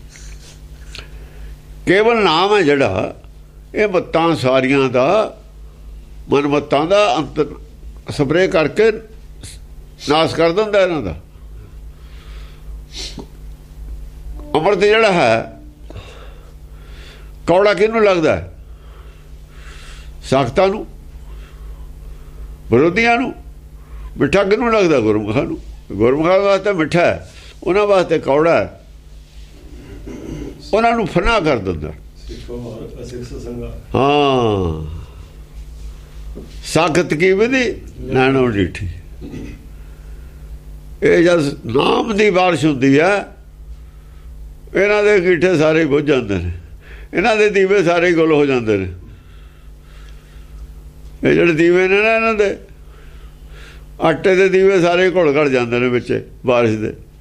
ਕੇਵਲ ਨਾਮ ਹੈ ਜਿਹੜਾ ਇਹ ਮੱਤਾਂ ਸਾਰੀਆਂ ਦਾ, ਮਨ ਮੱਤਾਂ ਦਾ ਅੰਤ ਸਪਰੇ ਕਰਕੇ ਨਾਸ ਕਰ ਦਿੰਦਾ ਇਹਨਾਂ ਦਾ। ਅੰਮ੍ਰਿਤ ਜਿਹੜਾ ਹੈ ਕੌੜਾ ਕਿਹਨੂੰ ਲੱਗਦਾ? ਸਾਖਤਾਂ ਨੂੰ, ਵਿਰੋਧੀਆਂ ਨੂੰ। ਮਿੱਠਾ ਕਿਹਨੂੰ ਲੱਗਦਾ? ਗੁਰਮੁਖਾਂ ਨੂੰ। ਗੁਰਮੁਖਾਂ ਵਾਸਤੇ ਮਿੱਠਾ ਹੈ, ਉਹਨਾਂ ਵਾਸਤੇ ਕੌੜਾ ਹੈ। ਉਹਨਾਂ ਨੂੰ ਫਨਾ ਕਰ ਦਿੰਦਾ। ਹਾਂ, ਸਾਖਤ ਕੀ ਵਿਧੀ ਨੈਣੋ ਡੀਠੀ। ਇਹ ਜਦ ਨਾਮ ਦੀ ਬਾਰਿਸ਼ ਹੁੰਦੀ ਹੈ, ਇਹਨਾਂ ਦੇ ਗੀਠੇ ਸਾਰੇ ਬੁੱਝ ਜਾਂਦੇ ਨੇ, ਇਹਨਾਂ ਦੇ ਦੀਵੇ ਸਾਰੇ ਗੁੱਲ ਹੋ ਜਾਂਦੇ ਨੇ। ਇਹ ਜਿਹੜੇ ਦੀਵੇ ਨੇ ਨਾ ਇਹਨਾਂ ਦੇ, ਆਟੇ ਦੇ ਦੀਵੇ ਸਾਰੇ ਘੁਲ ਘੜ ਜਾਂਦੇ ਨੇ ਵਿੱਚ ਬਾਰਿਸ਼ ਦੇ।